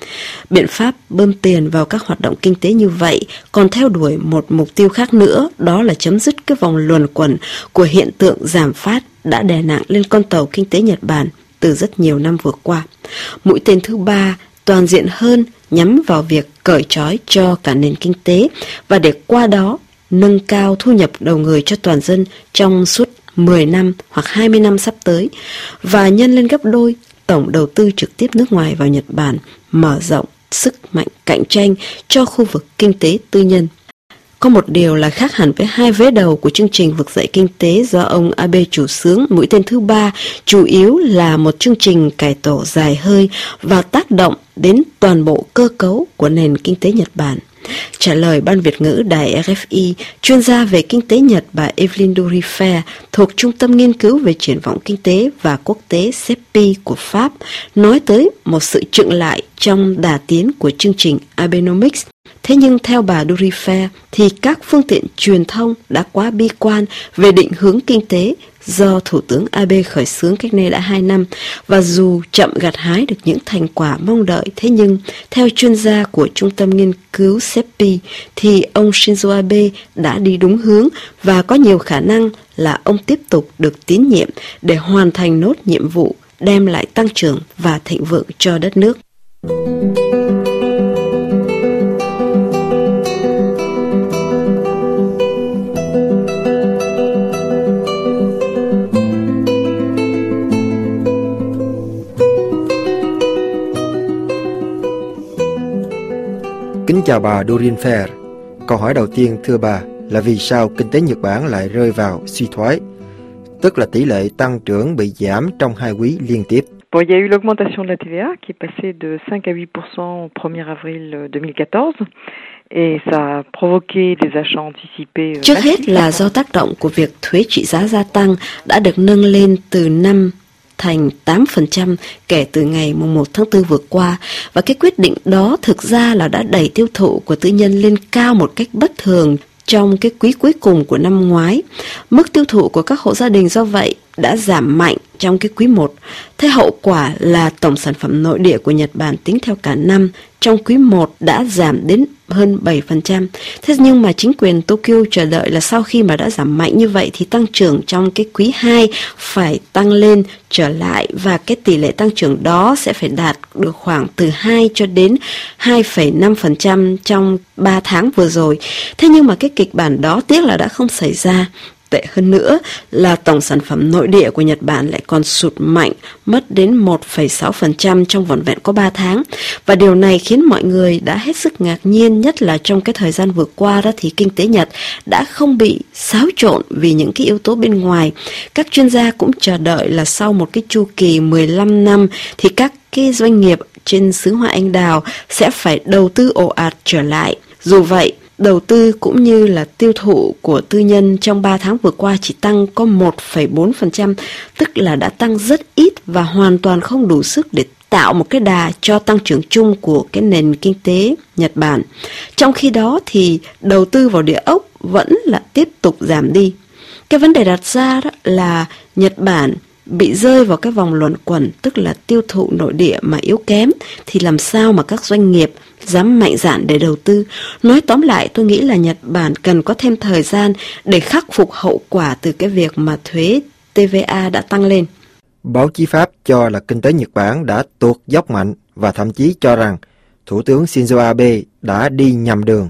Biện pháp bơm tiền vào các hoạt động kinh tế như vậy còn theo đuổi một mục tiêu khác nữa, đó là chấm dứt cái vòng luẩn quẩn của hiện tượng giảm phát đã đè nặng lên con tàu kinh tế Nhật Bản từ rất nhiều năm vừa qua. Mũi tên thứ ba toàn diện hơn nhắm vào việc cởi trói cho cả nền kinh tế và để qua đó nâng cao thu nhập đầu người cho toàn dân trong suốt mười năm hoặc hai mươi năm sắp tới và nhân lên gấp đôi tổng đầu tư trực tiếp nước ngoài vào Nhật Bản, mở rộng sức mạnh cạnh tranh cho khu vực kinh tế tư nhân. Có một điều là khác hẳn với hai vế đầu của chương trình vực dậy kinh tế do ông Abe chủ xướng, mũi tên thứ ba chủ yếu là một chương trình cải tổ dài hơi và tác động đến toàn bộ cơ cấu của nền kinh tế Nhật Bản. Trả lời Ban Việt ngữ đài R F I, chuyên gia về kinh tế Nhật bà Evelyn Durifer thuộc Trung tâm Nghiên cứu về Triển vọng Kinh tế và Quốc tế C E P I của Pháp nói tới một sự chững lại trong đà tiến của chương trình Abenomics. Thế nhưng theo bà Durifer thì các phương tiện truyền thông đã quá bi quan về định hướng kinh tế do Thủ tướng Abe khởi xướng cách đây đã hai năm, và dù chậm gặt hái được những thành quả mong đợi, thế nhưng theo chuyên gia của Trung tâm Nghiên cứu C E P I thì ông Shinzo Abe đã đi đúng hướng và có nhiều khả năng là ông tiếp tục được tín nhiệm để hoàn thành nốt nhiệm vụ đem lại tăng trưởng và thịnh vượng cho đất nước. Kính chào bà Durifer. Câu hỏi đầu tiên thưa bà là vì sao kinh tế Nhật Bản lại rơi vào suy thoái, tức là tỷ lệ tăng trưởng bị giảm trong hai quý liên tiếp. Bon, il y a eu l'augmentation de la T V A qui est passée de cinq à huit pour cent au premier avril deux mille quatorze et ça a provoqué des achats anticipés. Trước hết là do tác động của việc thuế trị giá gia tăng đã được nâng lên từ năm thành tám phần trăm kể từ ngày mùng một tháng tư vừa qua, và cái quyết định đó thực ra là đã đẩy tiêu thụ của tư nhân lên cao một cách bất thường trong cái quý cuối cùng của năm ngoái. Mức tiêu thụ của các hộ gia đình do vậy đã giảm mạnh trong cái quý một. Thế hậu quả là tổng sản phẩm nội địa của Nhật Bản tính theo cả năm trong quý một đã giảm đến hơn bảy phần trăm. Thế nhưng mà chính quyền Tokyo chờ đợi là sau khi mà đã giảm mạnh như vậy thì tăng trưởng trong cái quý hai phải tăng lên trở lại, và cái tỷ lệ tăng trưởng đó sẽ phải đạt được khoảng từ hai cho đến hai phẩy năm phần trăm trong ba tháng vừa rồi. Thế nhưng mà cái kịch bản đó tiếc là đã không xảy ra. Tệ hơn nữa là tổng sản phẩm nội địa của Nhật Bản lại còn sụt mạnh, mất đến một phẩy sáu phần trăm trong vỏn vẹn có ba tháng. Và điều này khiến mọi người đã hết sức ngạc nhiên, nhất là trong cái thời gian vừa qua đó thì kinh tế Nhật đã không bị xáo trộn vì những cái yếu tố bên ngoài. Các chuyên gia cũng chờ đợi là sau một cái chu kỳ mười lăm năm thì các cái doanh nghiệp trên xứ Hoa Anh Đào sẽ phải đầu tư ồ ạt trở lại. Dù vậy, đầu tư cũng như là tiêu thụ của tư nhân trong ba tháng vừa qua chỉ tăng có một phẩy bốn phần trăm, tức là đã tăng rất ít và hoàn toàn không đủ sức để tạo một cái đà cho tăng trưởng chung của cái nền kinh tế Nhật Bản. Trong khi đó thì đầu tư vào địa ốc vẫn là tiếp tục giảm đi. Cái vấn đề đặt ra đó là Nhật Bản bị rơi vào cái vòng luẩn quẩn, tức là tiêu thụ nội địa mà yếu kém thì làm sao mà các doanh nghiệp dám mạnh dạn để đầu tư. Nói tóm lại, tôi nghĩ là Nhật Bản cần có thêm thời gian để khắc phục hậu quả từ cái việc mà thuế T V A đã tăng lên. Báo chí Pháp cho là kinh tế Nhật Bản đã tuột dốc mạnh và thậm chí cho rằng Thủ tướng Shinzo Abe đã đi nhầm đường.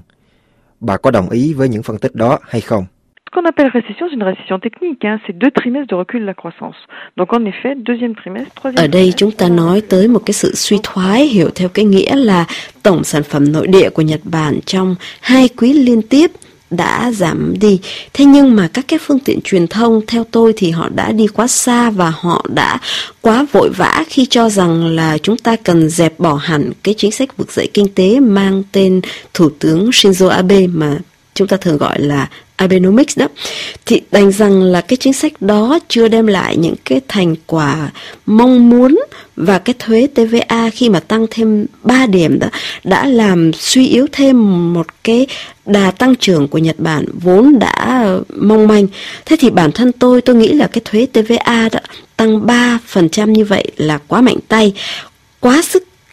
Bà có đồng ý với những phân tích đó hay không? Ce qu'on appelle récession, c'est une récession technique, hein, c'est deux trimestres de recul de la croissance. Donc en effet, deuxième trimestre, troisième. Ở đây chúng ta nói tới một cái sự suy thoái hiểu theo cái nghĩa là tổng sản phẩm nội địa của Nhật Bản trong hai quý liên tiếp đã giảm đi. Thế nhưng mà các cái phương tiện truyền thông theo tôi thì họ đã đi quá xa và họ đã quá vội vã khi cho rằng là chúng ta cần dẹp bỏ hẳn cái chính sách vực dậy kinh tế mang tên Thủ tướng Shinzo Abe mà chúng ta thường gọi là Abenomics đó, thì đành rằng là cái chính sách đó chưa đem lại những cái thành quả mong muốn, và cái thuế T V A khi mà tăng thêm ba điểm đó đã làm suy yếu thêm một cái đà tăng trưởng của Nhật Bản vốn đã mong manh. Thế thì bản thân tôi, tôi nghĩ là cái thuế T V A đó tăng ba phần trăm như vậy là quá mạnh tay, quá sức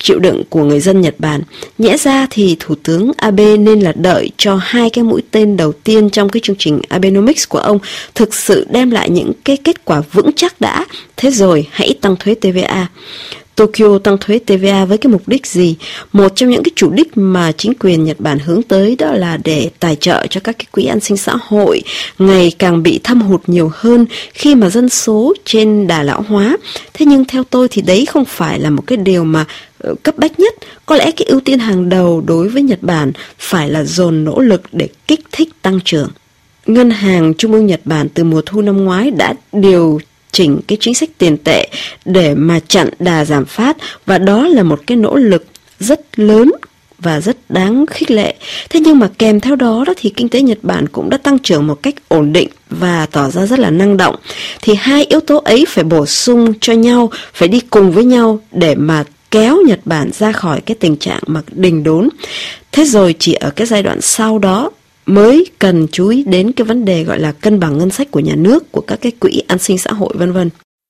chịu đựng của người dân Nhật Bản. Nhẽ ra thì Thủ tướng Abe nên là đợi cho hai cái mũi tên đầu tiên trong cái chương trình Abenomics của ông thực sự đem lại những cái kết quả vững chắc đã, thế rồi hãy tăng thuế tê vê a. Tokyo tăng thuế tê vê a với cái mục đích gì? Một trong những cái chủ đích mà chính quyền Nhật Bản hướng tới đó là để tài trợ cho các cái quỹ an sinh xã hội ngày càng bị thâm hụt nhiều hơn khi mà dân số trên đà lão hóa. Thế nhưng theo tôi thì đấy không phải là một cái điều mà uh, cấp bách nhất. Có lẽ cái ưu tiên hàng đầu đối với Nhật Bản phải là dồn nỗ lực để kích thích tăng trưởng. Ngân hàng Trung ương Nhật Bản từ mùa thu năm ngoái đã điều chỉnh cái chính sách tiền tệ để mà chặn đà giảm phát, và đó là một cái nỗ lực rất lớn và rất đáng khích lệ. Thế nhưng mà kèm theo đó, đó thì kinh tế Nhật Bản cũng đã tăng trưởng một cách ổn định và tỏ ra rất là năng động. Thì hai yếu tố ấy phải bổ sung cho nhau, phải đi cùng với nhau để mà kéo Nhật Bản ra khỏi cái tình trạng mà đình đốn. Thế rồi chỉ ở cái giai đoạn sau đó mới cần chú ý đến cái vấn đề gọi là cân bằng ngân sách của nhà nước, của các cái quỹ an sinh xã hội vân vân.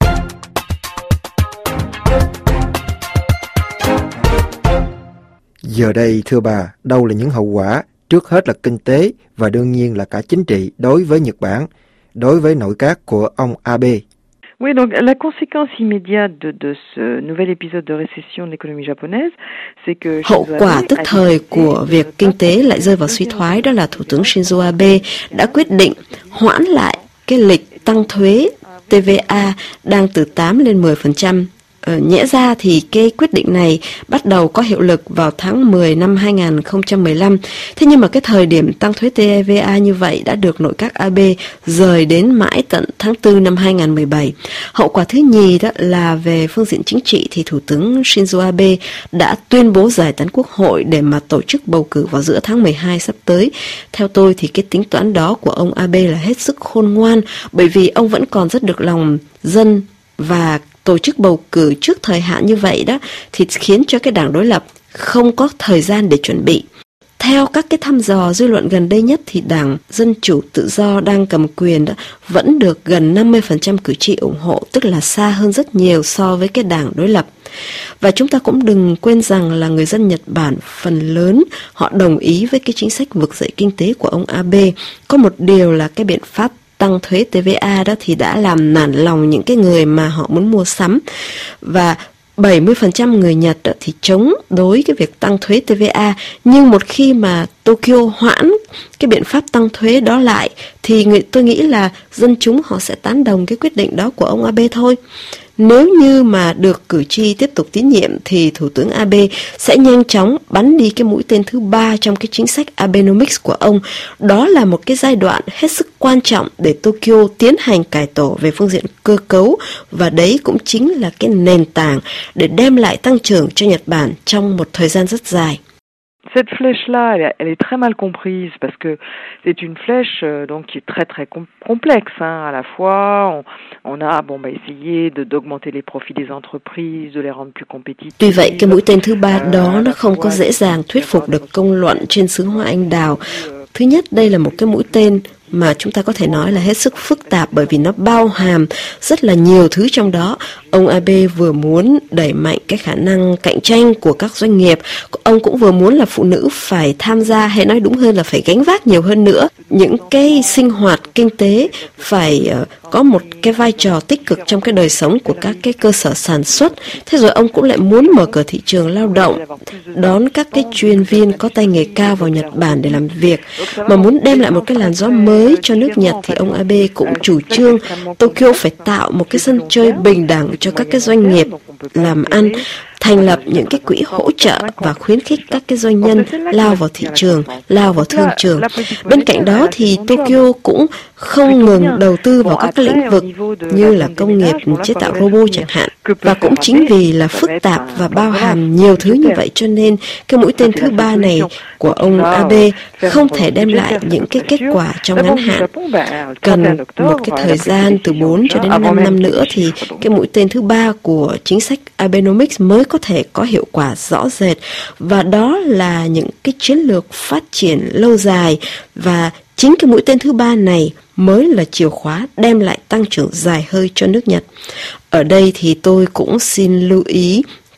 Giờ đây thưa bà, đâu là những hậu quả? Trước hết là kinh tế và đương nhiên là cả chính trị đối với Nhật Bản, đối với nội các của ông Abe. Oui, donc la conséquence immédiate de, de ce nouvel épisode de récession de l'économie japonaise, c'est que hậu quả tức thời của việc kinh tế lại rơi vào suy thoái đó là Thủ tướng Shinzo Abe đã quyết định hoãn lại cái lịch tăng thuế tê vê a đang từ tám lên mười phần trăm. Ờ, nhẽ ra thì cái quyết định này bắt đầu có hiệu lực vào tháng mười năm hai nghìn không trăm mười lăm. Thế nhưng mà cái thời điểm tăng thuế tê vê a như vậy đã được nội các Abe rời đến mãi tận tháng tư năm hai nghìn không trăm mười bảy. Hậu quả thứ nhì đó là về phương diện chính trị thì Thủ tướng Shinzo Abe đã tuyên bố giải tán quốc hội để mà tổ chức bầu cử vào giữa tháng mười hai sắp tới. Theo tôi thì cái tính toán đó của ông Abe là hết sức khôn ngoan, bởi vì ông vẫn còn rất được lòng dân, và tổ chức bầu cử trước thời hạn như vậy đó thì khiến cho cái đảng đối lập không có thời gian để chuẩn bị. Theo các cái thăm dò dư luận gần đây nhất thì Đảng Dân Chủ Tự Do đang cầm quyền đó vẫn được gần năm mươi phần trăm cử tri ủng hộ, tức là xa hơn rất nhiều so với cái đảng đối lập. Và chúng ta cũng đừng quên rằng là người dân Nhật Bản phần lớn họ đồng ý với cái chính sách vực dậy kinh tế của ông Abe. Có một điều là cái biện pháp tăng thuế tê vê a đó thì đã làm nản lòng những cái người mà họ muốn mua sắm, và bảy mươi phần trăm người Nhật thì chống đối cái việc tăng thuế tê vê a. Nhưng một khi mà Tokyo hoãn cái biện pháp tăng thuế đó lại thì người, tôi nghĩ là dân chúng họ sẽ tán đồng cái quyết định đó của ông Abe thôi. Nếu như mà được cử tri tiếp tục tín nhiệm thì Thủ tướng Abe sẽ nhanh chóng bắn đi cái mũi tên thứ ba trong cái chính sách Abenomics của ông. Đó là một cái giai đoạn hết sức quan trọng để Tokyo tiến hành cải tổ về phương diện cơ cấu, và đấy cũng chính là cái nền tảng để đem lại tăng trưởng cho Nhật Bản trong một thời gian rất dài. Cette flèche-là, elle, elle est très mal comprise parce que c'est une flèche euh, donc qui est très très com- complexe. Hein. À la fois, on, on a bon bah essayé de d'augmenter les profits des entreprises, de les rendre plus compétitives. Tuy vậy, cái mũi tên thứ ba đó nó không có dễ dàng thuyết phục được công luận trên xứ Hoa Anh Đào. Thứ nhất, đây là một cái mũi tên mà chúng ta có thể nói là hết sức phức tạp, bởi vì nó bao hàm rất là nhiều thứ trong đó. Ông Abe vừa muốn đẩy mạnh cái khả năng cạnh tranh của các doanh nghiệp, ông cũng vừa muốn là phụ nữ phải tham gia, hay nói đúng hơn là phải gánh vác nhiều hơn nữa những cái sinh hoạt kinh tế, phải uh, có một cái vai trò tích cực trong cái đời sống của các cái cơ sở sản xuất. Thế rồi ông cũng lại muốn mở cửa thị trường lao động, đón các cái chuyên viên có tay nghề cao vào Nhật Bản để làm việc. Mà muốn đem lại một cái làn gió mới cho nước Nhật thì ông Abe cũng chủ trương Tokyo phải tạo một cái sân chơi bình đẳng cho các cái doanh nghiệp làm ăn, thành lập những cái quỹ hỗ trợ và khuyến khích các cái doanh nhân lao vào thị trường, lao vào thương trường. Bên cạnh đó thì Tokyo cũng không ngừng đầu tư vào các cái lĩnh vực như là công nghiệp chế tạo robot chẳng hạn. Và cũng chính vì là phức tạp và bao hàm nhiều thứ như vậy cho nên cái mũi tên thứ ba này của ông Abe không thể đem lại những cái kết quả trong ngắn hạn. Cần một cái thời gian từ bốn cho đến năm năm nữa thì cái mũi tên thứ ba của chính sách Abenomics mới có thể có hiệu quả rõ rệt, và đó là những cái chiến lược phát triển lâu dài, và chính cái mũi tên thứ ba này mới là chìa khóa đem lại tăng trưởng dài hơi cho nước Nhật. Ở đây thì tôi cũng xin lưu ý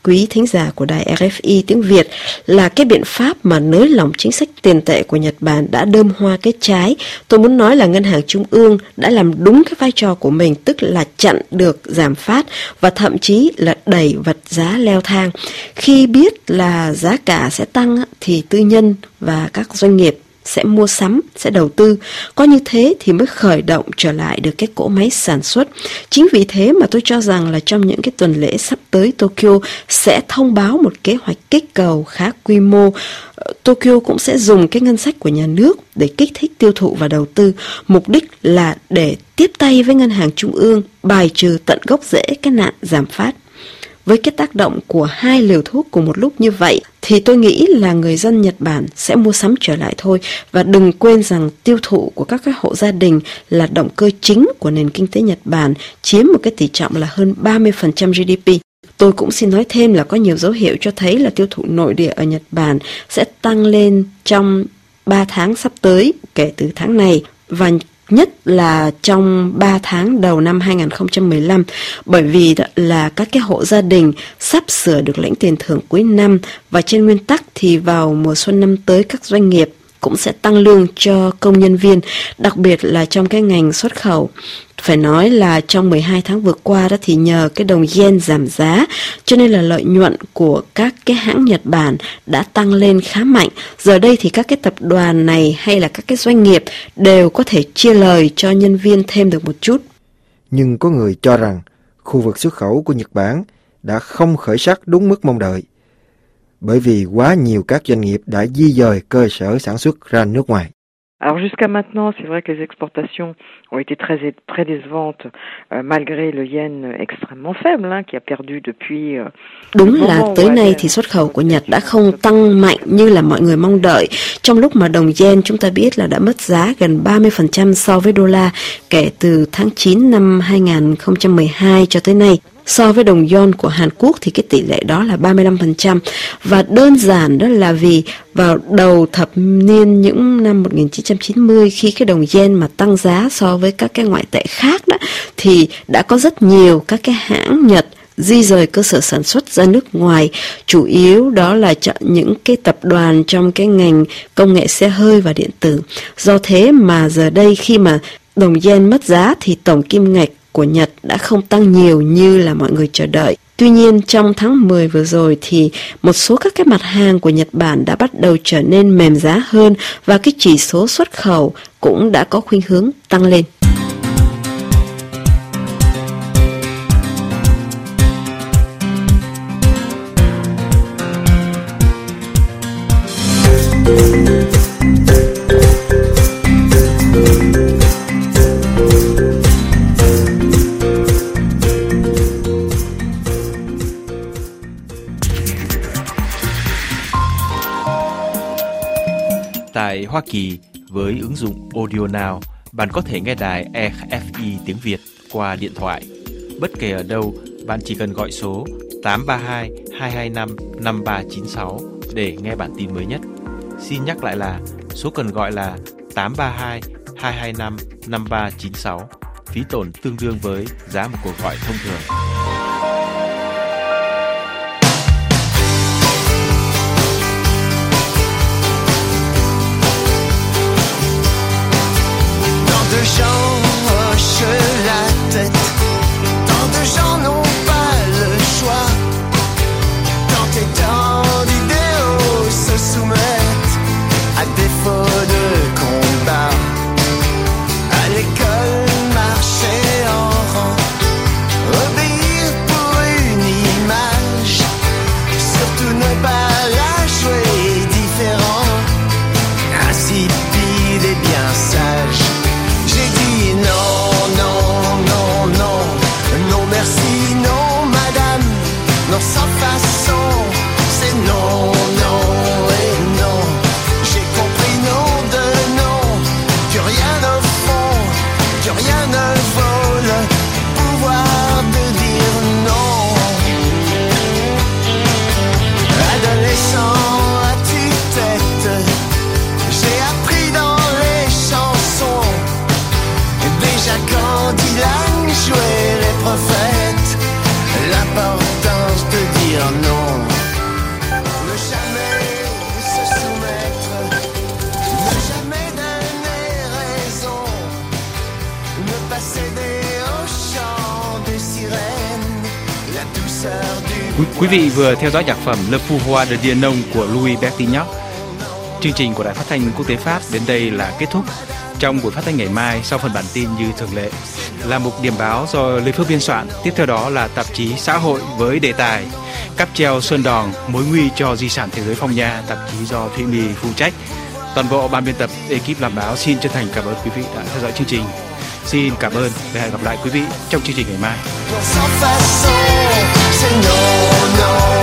quý thính giả của đài rờ ép i tiếng Việt, là cái biện pháp mà nới lỏng chính sách tiền tệ của Nhật Bản đã đơm hoa kết trái. Tôi muốn nói là Ngân hàng Trung ương đã làm đúng cái vai trò của mình, tức là chặn được giảm phát và thậm chí là đẩy vật giá leo thang. Khi biết là giá cả sẽ tăng thì tư nhân và các doanh nghiệp sẽ mua sắm, sẽ đầu tư. Có như thế thì mới khởi động trở lại được cái cỗ máy sản xuất. Chính vì thế mà tôi cho rằng là trong những cái tuần lễ sắp tới, Tokyo sẽ thông báo một kế hoạch kích cầu khá quy mô. Tokyo cũng sẽ dùng cái ngân sách của nhà nước để kích thích tiêu thụ và đầu tư. Mục đích là để tiếp tay với Ngân hàng Trung ương bài trừ tận gốc rễ cái nạn giảm phát. Với cái tác động của hai liều thuốc cùng một lúc như vậy thì tôi nghĩ là người dân Nhật Bản sẽ mua sắm trở lại thôi. Và đừng quên rằng tiêu thụ của các cái hộ gia đình là động cơ chính của nền kinh tế Nhật Bản, chiếm một cái tỷ trọng là hơn ba mươi phần trăm giê đê pê. Tôi cũng xin nói thêm là có nhiều dấu hiệu cho thấy là tiêu thụ nội địa ở Nhật Bản sẽ tăng lên trong ba tháng sắp tới kể từ tháng này, và nhất là trong ba tháng đầu năm hai không một lăm, bởi vì là các cái hộ gia đình sắp sửa được lãnh tiền thưởng cuối năm, và trên nguyên tắc thì vào mùa xuân năm tới các doanh nghiệp cũng sẽ tăng lương cho công nhân viên, đặc biệt là trong cái ngành xuất khẩu. Phải nói là trong mười hai tháng vừa qua đó thì nhờ cái đồng yen giảm giá cho nên là lợi nhuận của các cái hãng Nhật Bản đã tăng lên khá mạnh. Giờ đây thì các cái tập đoàn này hay là các cái doanh nghiệp đều có thể chia lời cho nhân viên thêm được một chút. Nhưng có người cho rằng khu vực xuất khẩu của Nhật Bản đã không khởi sắc đúng mức mong đợi, bởi vì quá nhiều các doanh nghiệp đã di dời cơ sở sản xuất ra nước ngoài. Alors jusqu'à maintenant, c'est vrai que les exportations ont été très très décevantes euh, malgré le yen extrêmement faible hein, qui a perdu depuis. Euh, Đúng là tới nay thì xuất khẩu của Nhật đã không tăng mạnh như là mọi người mong đợi. Trong lúc mà đồng yen chúng ta biết là đã mất giá gần ba mươi phần trăm so với đô la kể từ tháng chín năm hai không một hai cho tới nay. So với đồng won của Hàn Quốc thì cái tỷ lệ đó là ba mươi lăm phần trăm. Và đơn giản đó là vì vào đầu thập niên những năm một nghìn chín trăm chín mươi, khi cái đồng yen mà tăng giá so với các cái ngoại tệ khác đó, thì đã có rất nhiều các cái hãng Nhật di rời cơ sở sản xuất ra nước ngoài, chủ yếu đó là chọn những cái tập đoàn trong cái ngành công nghệ xe hơi và điện tử. Do thế mà giờ đây khi mà đồng yen mất giá thì tổng kim ngạch của Nhật đã không tăng nhiều như là mọi người chờ đợi. Tuy nhiên trong tháng mười vừa rồi thì một số các cái mặt hàng của Nhật Bản đã bắt đầu trở nên mềm giá hơn, và cái chỉ số xuất khẩu cũng đã có khuynh hướng tăng lên. Tại Hoa Kỳ, với ứng dụng Audio Now, bạn có thể nghe đài rờ ép i tiếng Việt qua điện thoại. Bất kể ở đâu, bạn chỉ cần gọi số tám ba hai hai hai năm năm ba chín sáu để nghe bản tin mới nhất. Xin nhắc lại là số cần gọi là tám ba hai hai hai năm năm ba chín sáu. Phí tổn tương đương với giá một cuộc gọi thông thường. Tant de gens hochent la tête, tant de gens n'ont pas le choix, tant et tant d'idéaux se soumettent à défaut de combat. À l'école, marcher en rang, obéir pour une image, surtout ne pas la jouer différent, insipide et bien sage. Non, non, non, non, non merci, non madame, non sans façon, c'est non, non et non. J'ai compris non de non, que rien ne fond, que rien ne vaut le pouvoir de dire non. Adolescent à tue-tête, j'ai appris dans les chansons. Déjà quand Dylan jouait les prophètes, l'importance de dire non. Quý vị vừa theo dõi nhạc phẩm Le Pouvoir de Dieu Non của Louis Bertignac. Chương trình của Đài Phát thanh Quốc tế Pháp đến đây là kết thúc. Trong buổi phát thanh ngày mai, sau phần bản tin như thường lệ là mục điểm báo do Lê Phước biên soạn. Tiếp theo đó là tạp chí Xã hội với đề tài Cáp treo Sơn Đòn, mối nguy cho di sản thế giới Phong Nha, tạp chí do Thụy Mì phụ trách. Toàn bộ ban biên tập, ekip làm báo xin chân thành cảm ơn quý vị đã theo dõi chương trình. Xin cảm ơn và hẹn gặp lại quý vị trong chương trình ngày mai.